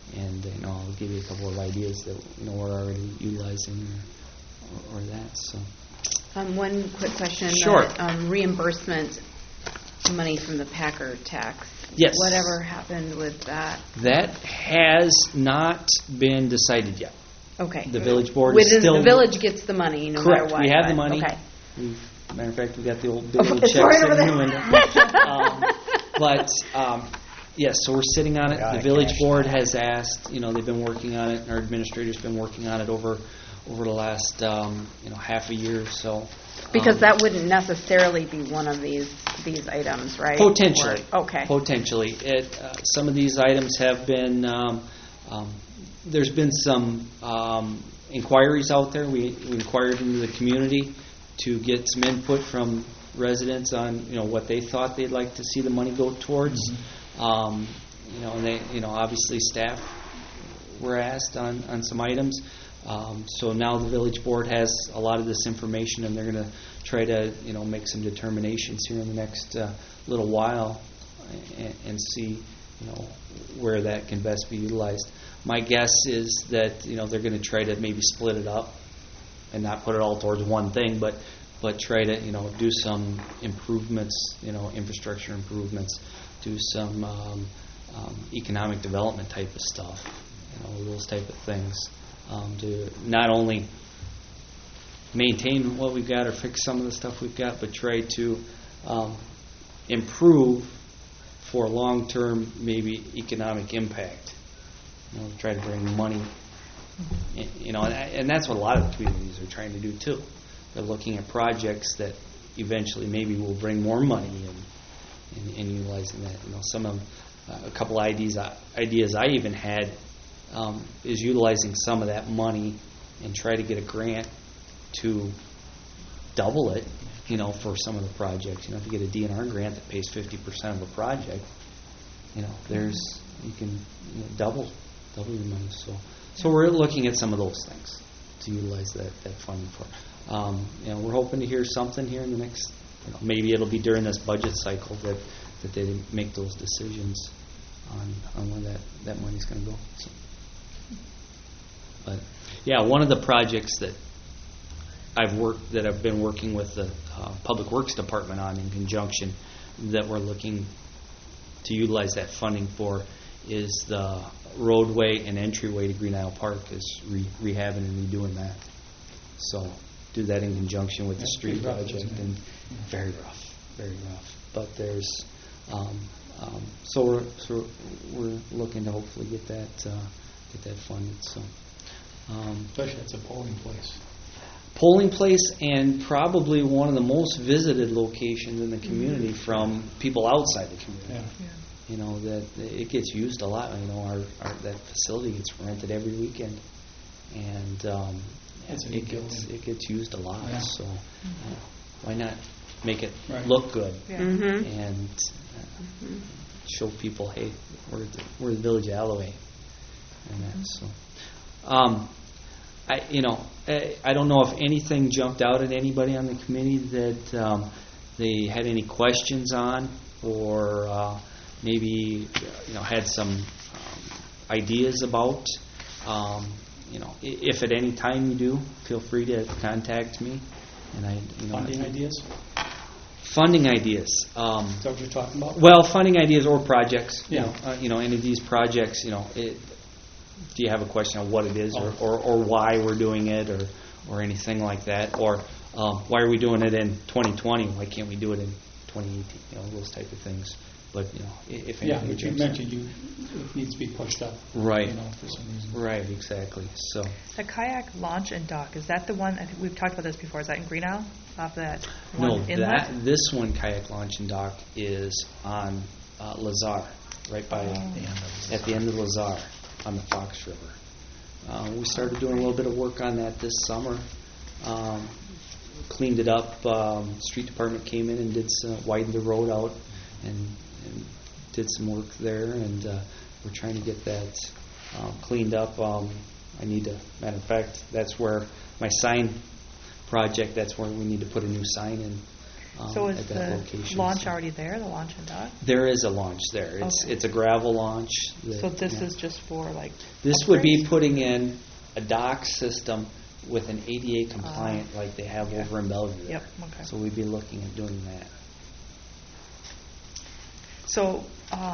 and I'll give you a couple of ideas that we're already utilizing or that. So. One quick question. Sure. Reimbursement money from the Packer tax. Yes. Whatever happened with that? That has not been decided yet. Okay. The village board is Within still... the village gets the money no Correct. matter what. We have the but- money. Okay. Matter of fact, we got the old big old It's check right sitting over in the there. window. Yes, so we're sitting on it. Gotta The village cash board that. has asked. They've been working on it, and our administrator's been working on it over the last half a year or so. Because that wouldn't necessarily be one of these items, right? Potentially. Or- okay. Potentially. Some of these items have been, there's been some inquiries out there. We inquired into the community to get some input from residents on, what they thought they'd like to see the money go towards. And they, obviously staff were asked on some items. So now the village board has a lot of this information, and they're going to try to, make some determinations here in the next little while and see, where that can best be utilized. My guess is that, they're going to try to maybe split it up and not put it all towards one thing, but try to, do some improvements, infrastructure improvements, do some economic development type of stuff, those type of things. To not only maintain what we've got or fix some of the stuff we've got, but try to improve for long-term, maybe economic impact. Try to bring money, and that's what a lot of the communities are trying to do too. They're looking at projects that eventually maybe will bring more money and utilizing that. Some of a couple ideas I even had. Is utilizing some of that money and try to get a grant to double it, for some of the projects. If you get a DNR grant that pays 50% of a project, you can double your money. So we're looking at some of those things to utilize that funding for. We're hoping to hear something here in the next. Maybe it'll be during this budget cycle that they make those decisions on where that money's going to go. So. But yeah, one of the projects that I've been working with the Public Works Department on in conjunction that we're looking to utilize that funding for is the roadway and entryway to Green Isle Park is rehabbing and redoing that. So do that in conjunction with the street rough, project, isn't it? and very rough. But there's so we're looking to hopefully get that funded. So. Especially it's a polling place. Polling place, and probably one of the most visited locations in the community from people outside the community. Yeah. That it gets used a lot. That facility gets rented every weekend, and It's a big it gegets used a lot. Yeah. So why not make it Right. look good Yeah. Mm-hmm. and show people, hey, we're the Village of Alloway, and that. So. I don't know if anything jumped out at anybody on the committee that they had any questions on, or maybe had some ideas about. If at any time you do, feel free to contact me. And Funding ideas? Funding ideas. Is that what you're talking about? Well, funding ideas or projects. Yeah. Any of these projects. Do you have a question on what it is, Oh. or why we're doing it, or anything like that, or why are we doing it in 2020? Why can't we do it in 2018? Those type of things. But if anything, Yeah, but you mentioned it needs to be pushed up. Right. For some reason. Right, exactly. So The kayak launch and dock, is that the one? I think we've talked about this before. Is that in Green Isle? Off that no, one inlet? this one kayak launch and dock is on Lazar, right by at the end of Lazar on the Fox River. We started doing a little bit of work on that this summer. Cleaned it up. Street department came in and widened the road out and did some work there, and we're trying to get that cleaned up. Matter of fact, that's where my sign project, that's where we need to put a new sign in So is at that the location. launch So already there, the launch and dock? there is a launch there. Okay. It's a gravel launch. So this yeah. is just for like This would be upgrades? putting in a dock system with an ADA compliant like they have over in Bellevue. Yep, there. okay. So we'd be looking at doing that. So,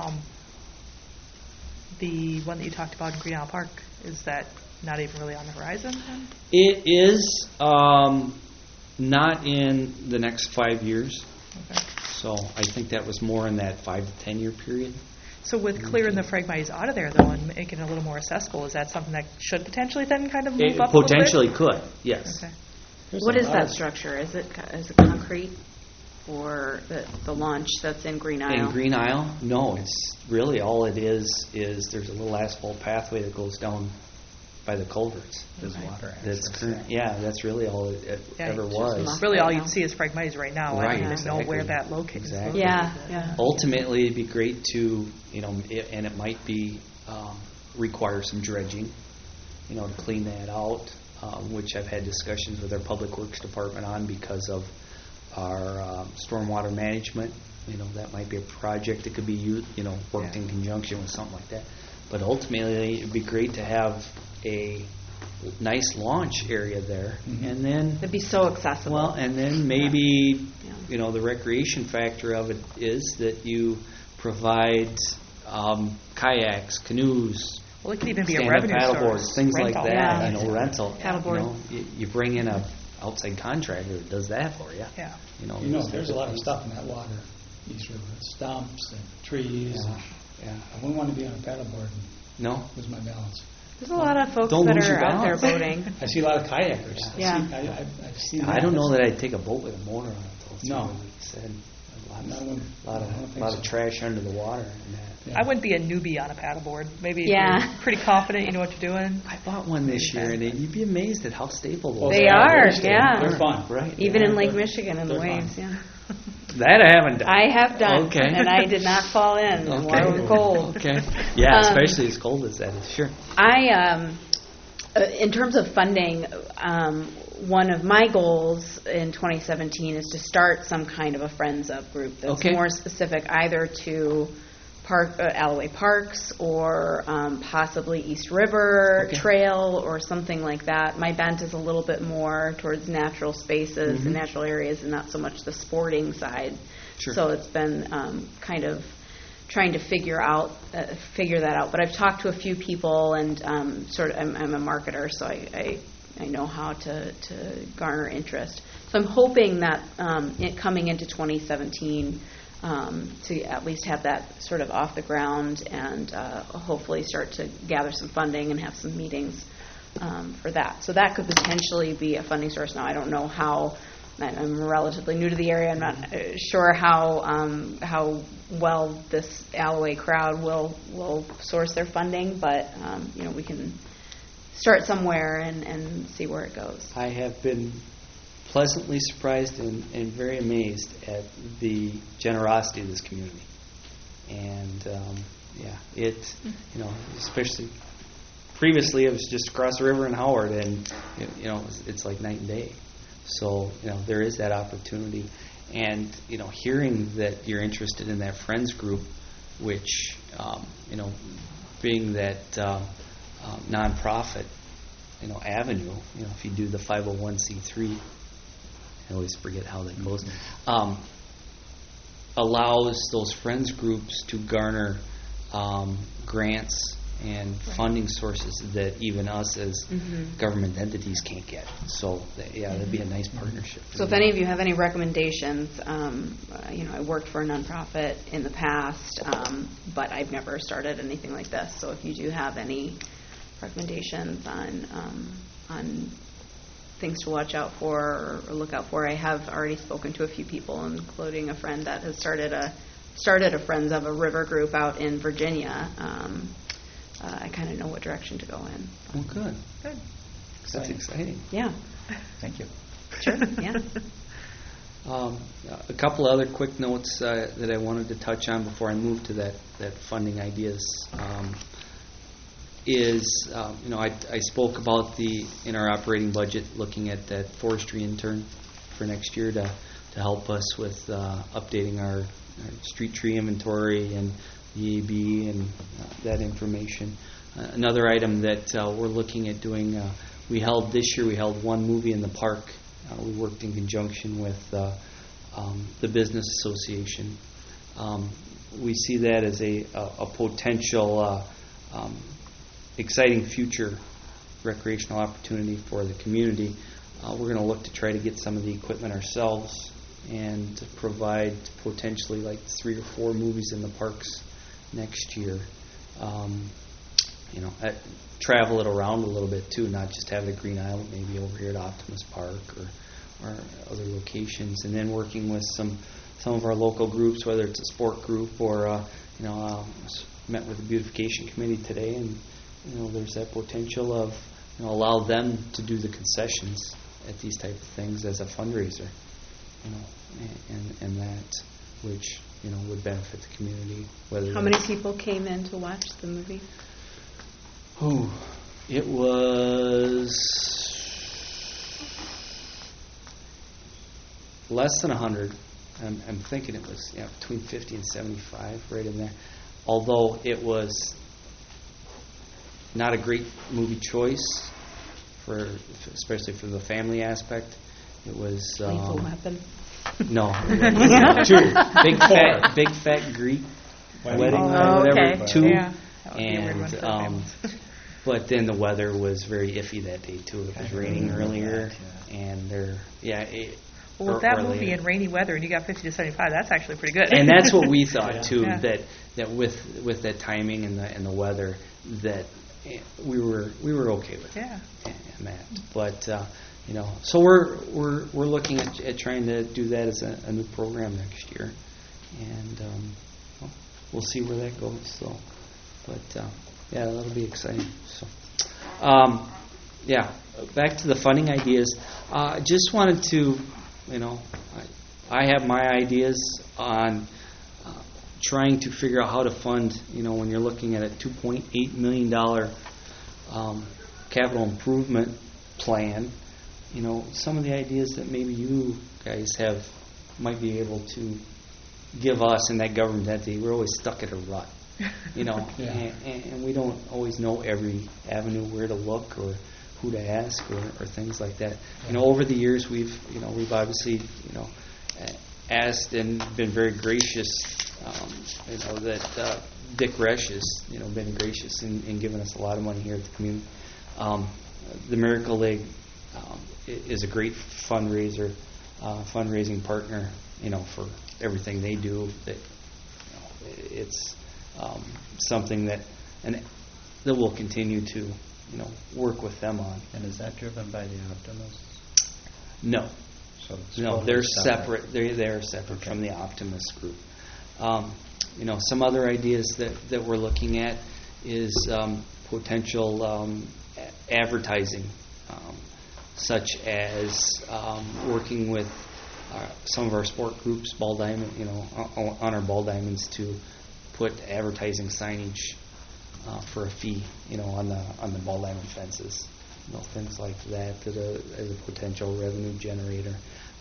the one that you talked about in Green Isle Park, is that not even really on the horizon then? It is not in the next 5 years. Okay. So I think that was more in that 5 to 10 year period. So with clearing the Phragmites out of there though and making it a little more accessible, is that something that should potentially then kind of move It up a little bit? potentially could, yes. Okay. There's What a is lot that of- structure? Is it concrete or the launch that's in Green Isle? In Green Isle, no, it's really all it is there's a little asphalt pathway that goes down by the culverts. There's water That's access. current. Yeah, that's really all it Yeah, ever it's was. just Really, all Yeah. you'd see is Phragmites right now. I Right, don't even know exactly. where that locates. Exactly. Yeah, yeah. Ultimately, it'd be great to, and it might be require some dredging, to clean that out, which I've had discussions with our Public Works Department on because of our stormwater management. That might be a project that could be used, worked in conjunction with something like that. But ultimately, it'd be great to have a nice launch area there, and then It'd be so accessible. well, and then maybe, Yeah. the recreation factor of it is that you provide kayaks, canoes, Well, it could even be a stand-up revenue paddleboards, source. things like rental. that. Yeah. Rental. Paddleboard. You bring in a outside contractor that does that for you. Yeah. There's a lot of stuff in that water, East River, stumps and trees. Yeah. I wouldn't want to be on a paddleboard and No. lose my balance. There's a lot of folks Don't that lose your are out there balance. boating. I see a lot of kayakers. Yeah. I've seen I that. don't know that I'd take a boat with a motor on it, though. It's No. really said. A lot No, I of, wouldn't- I don't think lot so. of trash under the water and that. Yeah. I wouldn't be a newbie on a paddleboard. Maybe if Yeah. you're pretty confident, you know what you're doing. I bought one this year, and you'd be amazed at how stable Oh, those They are. are, They're stable. yeah. They're fun. Right. Even in Lake they're- Michigan in the they're fun. waves, yeah. That I haven't done. I have done, Okay. and I did not fall in. The water was cold. Okay. Yeah, Um, especially as cold as that is. Sure. In terms of funding, one of my goals in 2017 is to start some kind of a Friends Of group that's Okay. more specific either to Alloway Parks or possibly East River Okay. Trail or something like that. My bent is a little bit more towards natural spaces and natural areas and not so much the sporting side. Sure. So it's been kind of trying to figure that out. But I've talked to a few people, and I'm a marketer, so I know how to garner interest. So I'm hoping that coming into 2017, to at least have that sort of off the ground and hopefully start to gather some funding and have some meetings for that. So that could potentially be a funding source. Now I don't know how. I'm relatively new to the area. I'm not sure how well this Alloway crowd will source their funding, but we can start somewhere and see where it goes. I have been pleasantly surprised and very amazed at the generosity of this community. And, especially previously it was just across the river in Howard, and, it's like night and day. So, there is that opportunity. And, hearing that you're interested in that Friends group, which, being that nonprofit, avenue, if you do the 501c3, I always forget how that goes, allows those Friends groups to garner grants and funding sources that even us as government entities can't get. So, that'd be a nice partnership. So if any of you have any recommendations, I worked for a nonprofit in the past, but I've never started anything like this. So if you do have any recommendations on things to watch out for or look out for, I have already spoken to a few people, including a friend that has started a Friends of a River group out in Virginia. I kind of know what direction to go in. Oh, good. Good. That's exciting. Yeah. Thank you. Sure. Yeah. A couple of other quick notes that I wanted to touch on before I move to that funding ideas is, I spoke about in our operating budget looking at that forestry intern for next year to to help us with updating our street tree inventory and the EAB and that information. Another item that we're looking at doing, this year we held one movie in the park. We worked in conjunction with the Business Association. We see that as a potential exciting future recreational opportunity for the community. We're going to look to try to get some of the equipment ourselves and provide potentially like 3 or 4 movies in the parks next year. Travel it around a little bit too, not just have it at Green Island, maybe over here at Optimus Park or other locations, and then working with some of our local groups, whether it's a sport group or met with the beautification committee today, and there's that potential of allow them to do the concessions at these type of things as a fundraiser, and that which would benefit the community. How many people came in to watch the movie? Oh, it was less than 100. I'm thinking it was between 50 and 75, right in there. Although it was not a great movie choice especially for the family aspect. It was Lethal Weapon. No, it was true. Big fat Greek wedding, or whatever. Okay. 2. Yeah. That would be a weird one for families. But then the weather was very iffy that day too. It was raining earlier, and Well, with that movie in rainy weather and you got 50 to 75, that's actually pretty good. And that's what we thought too. Yeah. That with that timing and the weather, that we were okay with. Yeah. And that, but so we're looking at trying to do that as a new program next year, and we'll see where that goes. So, but that'll be exciting. So, back to the funding ideas. Just wanted to. I have my ideas on trying to figure out how to fund, when you're looking at a $2.8 million capital improvement plan, some of the ideas that maybe you guys might be able to give us in that government entity. We're always stuck at a rut, and we don't always know every avenue where to look or who to ask or things like that. Over the years we've obviously asked and been very gracious. That Dick Resch has been gracious in giving us a lot of money here at the community. The Miracle League is a great fundraising partner. For everything they do. That it's something that we'll continue to work with them on. And is that driven by the Optimists? No. So it's No, totally they're separate. They're separate from the Optimist group. Some other ideas that we're looking at is potential advertising, such as working with some of our sport groups, Ball Diamond, on our Ball Diamonds to put advertising signage for a fee, on the Ball Diamond fences, things like that as a potential revenue generator.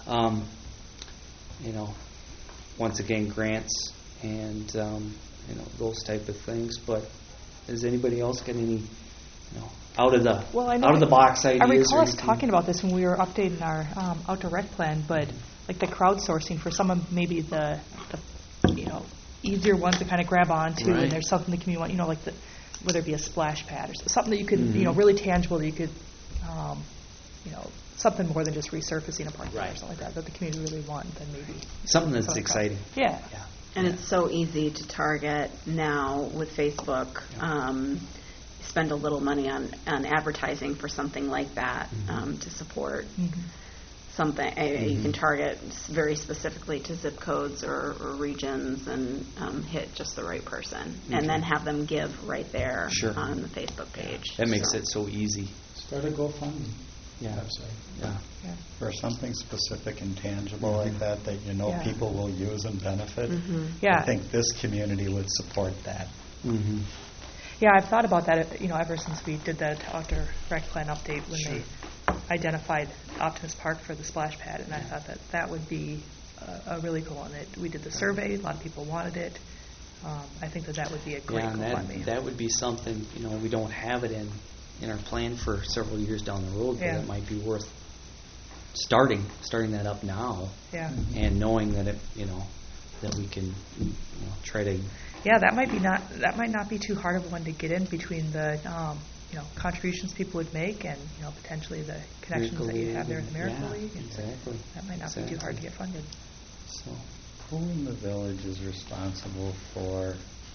Once again, grants and those type of things. But has anybody else got any out of the box ideas? I recall or us anything? talking about this when we were updating our outdoor rec plan, but like the crowdsourcing for some of maybe the easier ones to kind of grab onto, Right. and there's something the community want, whether it be a splash pad or something that you could really tangible that you could something more than just resurfacing a parking lot or something like that the community really want, then maybe Something that's something exciting. Yeah. And it's so easy to target now with Facebook. Spend a little money on advertising for something like that to support something. You can target very specifically to zip codes or regions and hit just the right person, and then have them give right there on the Facebook page. That makes it so easy. Start a GoFundMe website. website. For something specific and tangible like that people will use and benefit. Yeah. I think this community would support that. Mm-hmm. Yeah, I've thought about that, ever since we did that outdoor rec plan update when they identified Optimus Park for the splash pad, and I thought that would be a really cool one. We did the survey. A lot of people wanted it. I think that would be a great Yeah, and GoFundMe. that would be something, we don't have it in our plan for several years down the road, but Yeah. it might be worth starting that up now, Yeah. and knowing that that we can try to. Yeah, that might not be too hard of one to get in between the contributions people would make and potentially the connections that you have there at the Miracle yeah, League. And exactly. that might not be too hard to get funded. So Who in the village is responsible for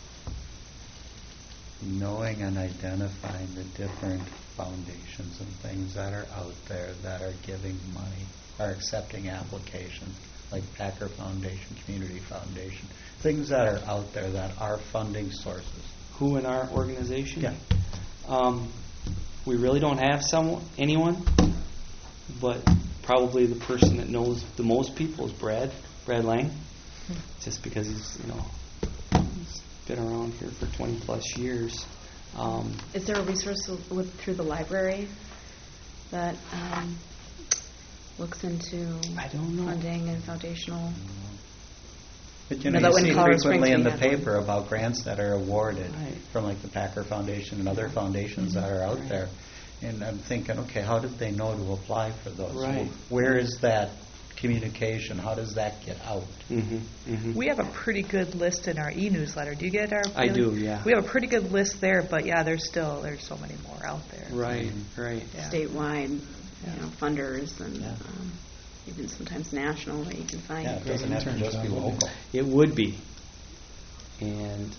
knowing and identifying the different foundations and things that are out there that are giving money, are accepting applications, like Packer Foundation, Community Foundation, things that are out there that are funding sources? who in our organization? Yeah. We really don't have anyone, but probably the person that knows the most people is Brad Lang, just because he's been around here for 20 plus years. Is there a resource through the library that looks into I don't know. funding and foundational? But No, you that when see Colorado frequently Springs in the we had one. paper about grants that are awarded Right. from like the Packer Foundation and other foundations that are out Right. there. And I'm thinking, okay, how did they know to apply for those? Right. Where is that communication? How does that get out? Mm-hmm, mm-hmm. We have a pretty good list in our e-newsletter. Do you get our? I do, yeah. We have a pretty good list there, but yeah, there's so many more out there. Right, right. Yeah. Statewide, funders and Yeah. even sometimes national that you can find. Yeah, it doesn't have to just be local. It would be. And,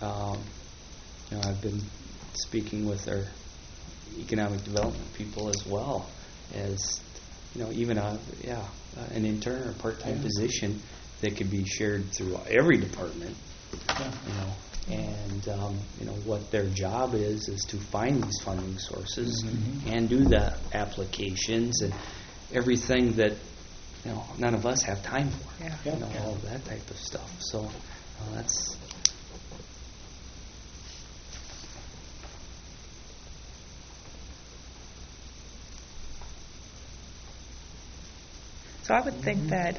I've been speaking with our economic development people as well as, even an intern or part-time position that could be shared through every department, and, what their job is to find these funding sources and do the applications and everything that, none of us have time for. Yeah. Yeah. All of that type of stuff. So that's. So I would think that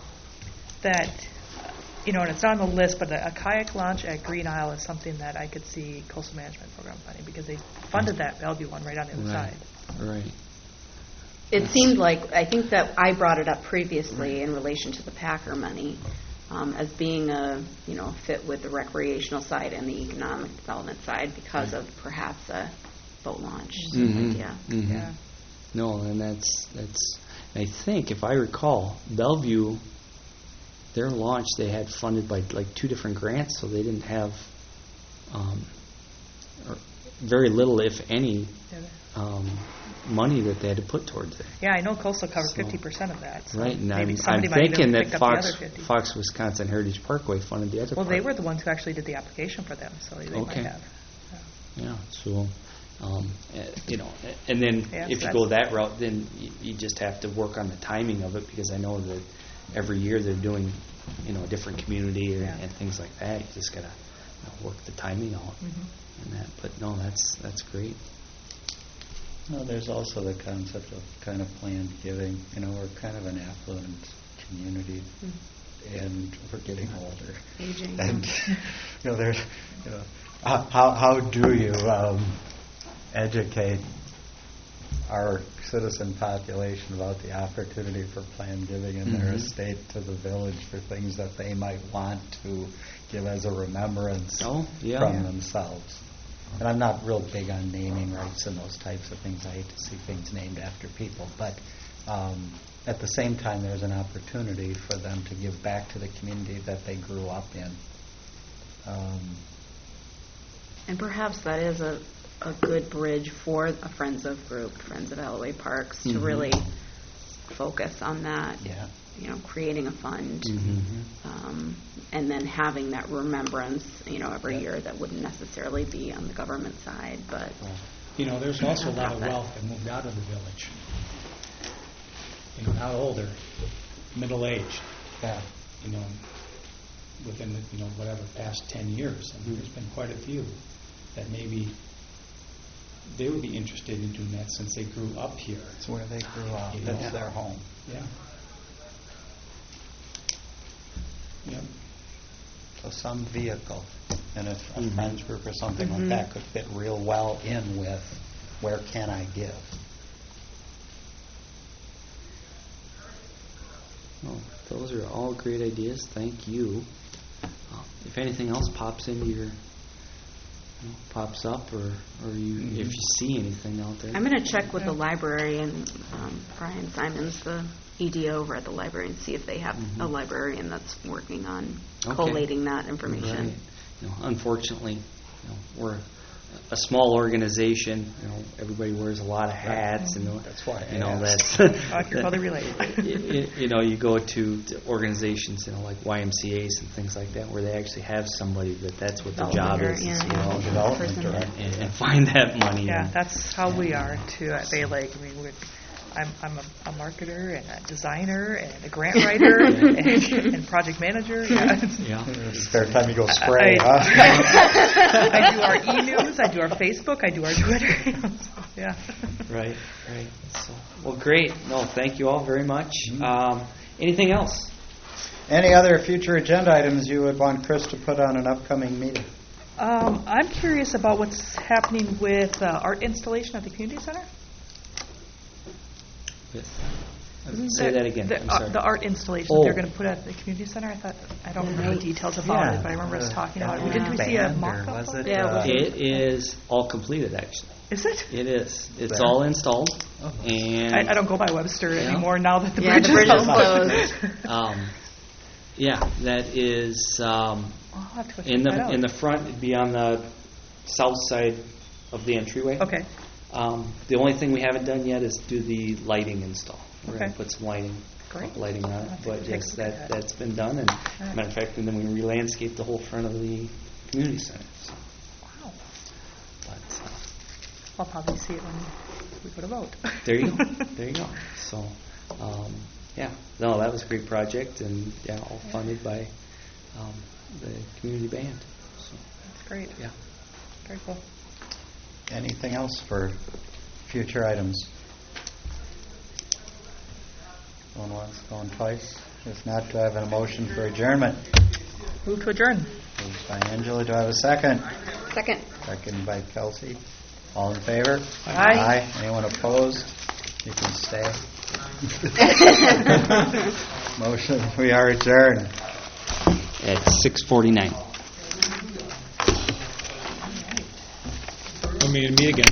and it's not on the list, but a kayak launch at Green Isle is something that I could see coastal management program funding because they funded that Bellevue one right on the other Right. side. Right. It seemed like, I think that I brought it up previously in relation to the Packer money as being a fit with the recreational side and the economic development side because of perhaps a boat launch idea. Mhm. Yeah. No, and that's. I think if I recall, Bellevue, their launch they had funded by like 2 different grants, so they didn't have or very little, if any, money that they had to put towards it. Yeah, I know coastal covered So- 50% of that. So Right, and maybe I'm somebody might thinking even that pick up the other Fox 50. Wisconsin Heritage Parkway funded the other Well, part. they were the ones who actually did the application for them, so they Okay. might have. Yeah, so, and then Yeah, if so you go that's- that route, then you just have to work on the timing of it, because I know that every year they're doing, a different community Yeah. and things like that. You just got to work the timing out and that. But no, that's great. No, there's also the concept of kind of planned giving. We're kind of an affluent community, and we're getting older. Aging. And there's, how do you educate our citizen population about the opportunity for planned giving in their estate to the village for things that they might want to give as a remembrance Oh, yeah. from themselves? And I'm not real big on naming rights and those types of things. I hate to see things named after people. But at the same time, there's an opportunity for them to give back to the community that they grew up in. And perhaps that is a good bridge for a Friends of group, Friends of Alloway Parks, to really focus on that. Yeah. Creating a fund, and then having that remembrance, every year that wouldn't necessarily be on the government side, but There's also a lot of wealth that moved out of the village. Not older, middle-aged. Yeah. Within the, past 10 years. I mean, there's been quite a few that maybe they would be interested in doing that since they grew up here. It's where they grew up. That's their home. Yeah. So some vehicle, and if a Mhm. friends group or something like that could fit real well in with where can I give? Well, those are all great ideas. Thank you. If anything else pops into your pops up, or if you see anything out there, I'm going to check with the library and Brian Simons, the EDO over at the library, and see if they have a librarian that's working on Okay. collating that information. Right. Unfortunately, we're a small organization. Everybody wears a lot of hats, and That's why I that's You're probably related. you go to organizations, like YMCA's and things like that, where they actually have somebody that's what their job is, Development person. director. and find that money. Yeah, and- that's how we are too at Bay Lake. I mean, I'm a marketer and a designer and a grant writer and project manager. Yeah. yeah. Spare time you go spray, I do our e-news, I do our Facebook, I do our Twitter. Yeah. Right. So, well, great. No, thank you all very much. Anything else? Any other future agenda items you would want Chris to put on an upcoming meeting? I'm curious about what's happening with art installation at the community center. Say that again. I'm sorry. The art installation Oh. they're going to put at the community center. I don't remember the details about it, but I remember us talking about it. Didn't we see a mock-up? Was of it? Yeah, It is all completed, actually. Is it? It is. It's There. all installed, and I don't go by Webster Yeah. anymore now that the Yeah, bridge the bridge is is closed. closed. that is I'll have to go check in that out. the front. It'd be on the south side of the entryway. Okay. The only thing we haven't done yet is do the lighting install. We're going Okay. to put some lighting Great. on I'll it. have to But take yes, a look at that. that's been done. And right. matter of fact, and then we re-landscaped the whole front of the community center. So, Wow. but I'll probably see it when we go to vote. there you go. There you go. So, no, that was a great project, and all funded by the community band. So, That's great. yeah. Very cool. Anything else for future items? Going once, going twice? If not, do I have an motion for adjournment? Move to adjourn. Moved by Angela. Do I have a second? Second. Second by Kelsey. All in favor? Aye. Anyone opposed? You can stay. Motion. We are adjourned. At 6:49. Want me to meet again?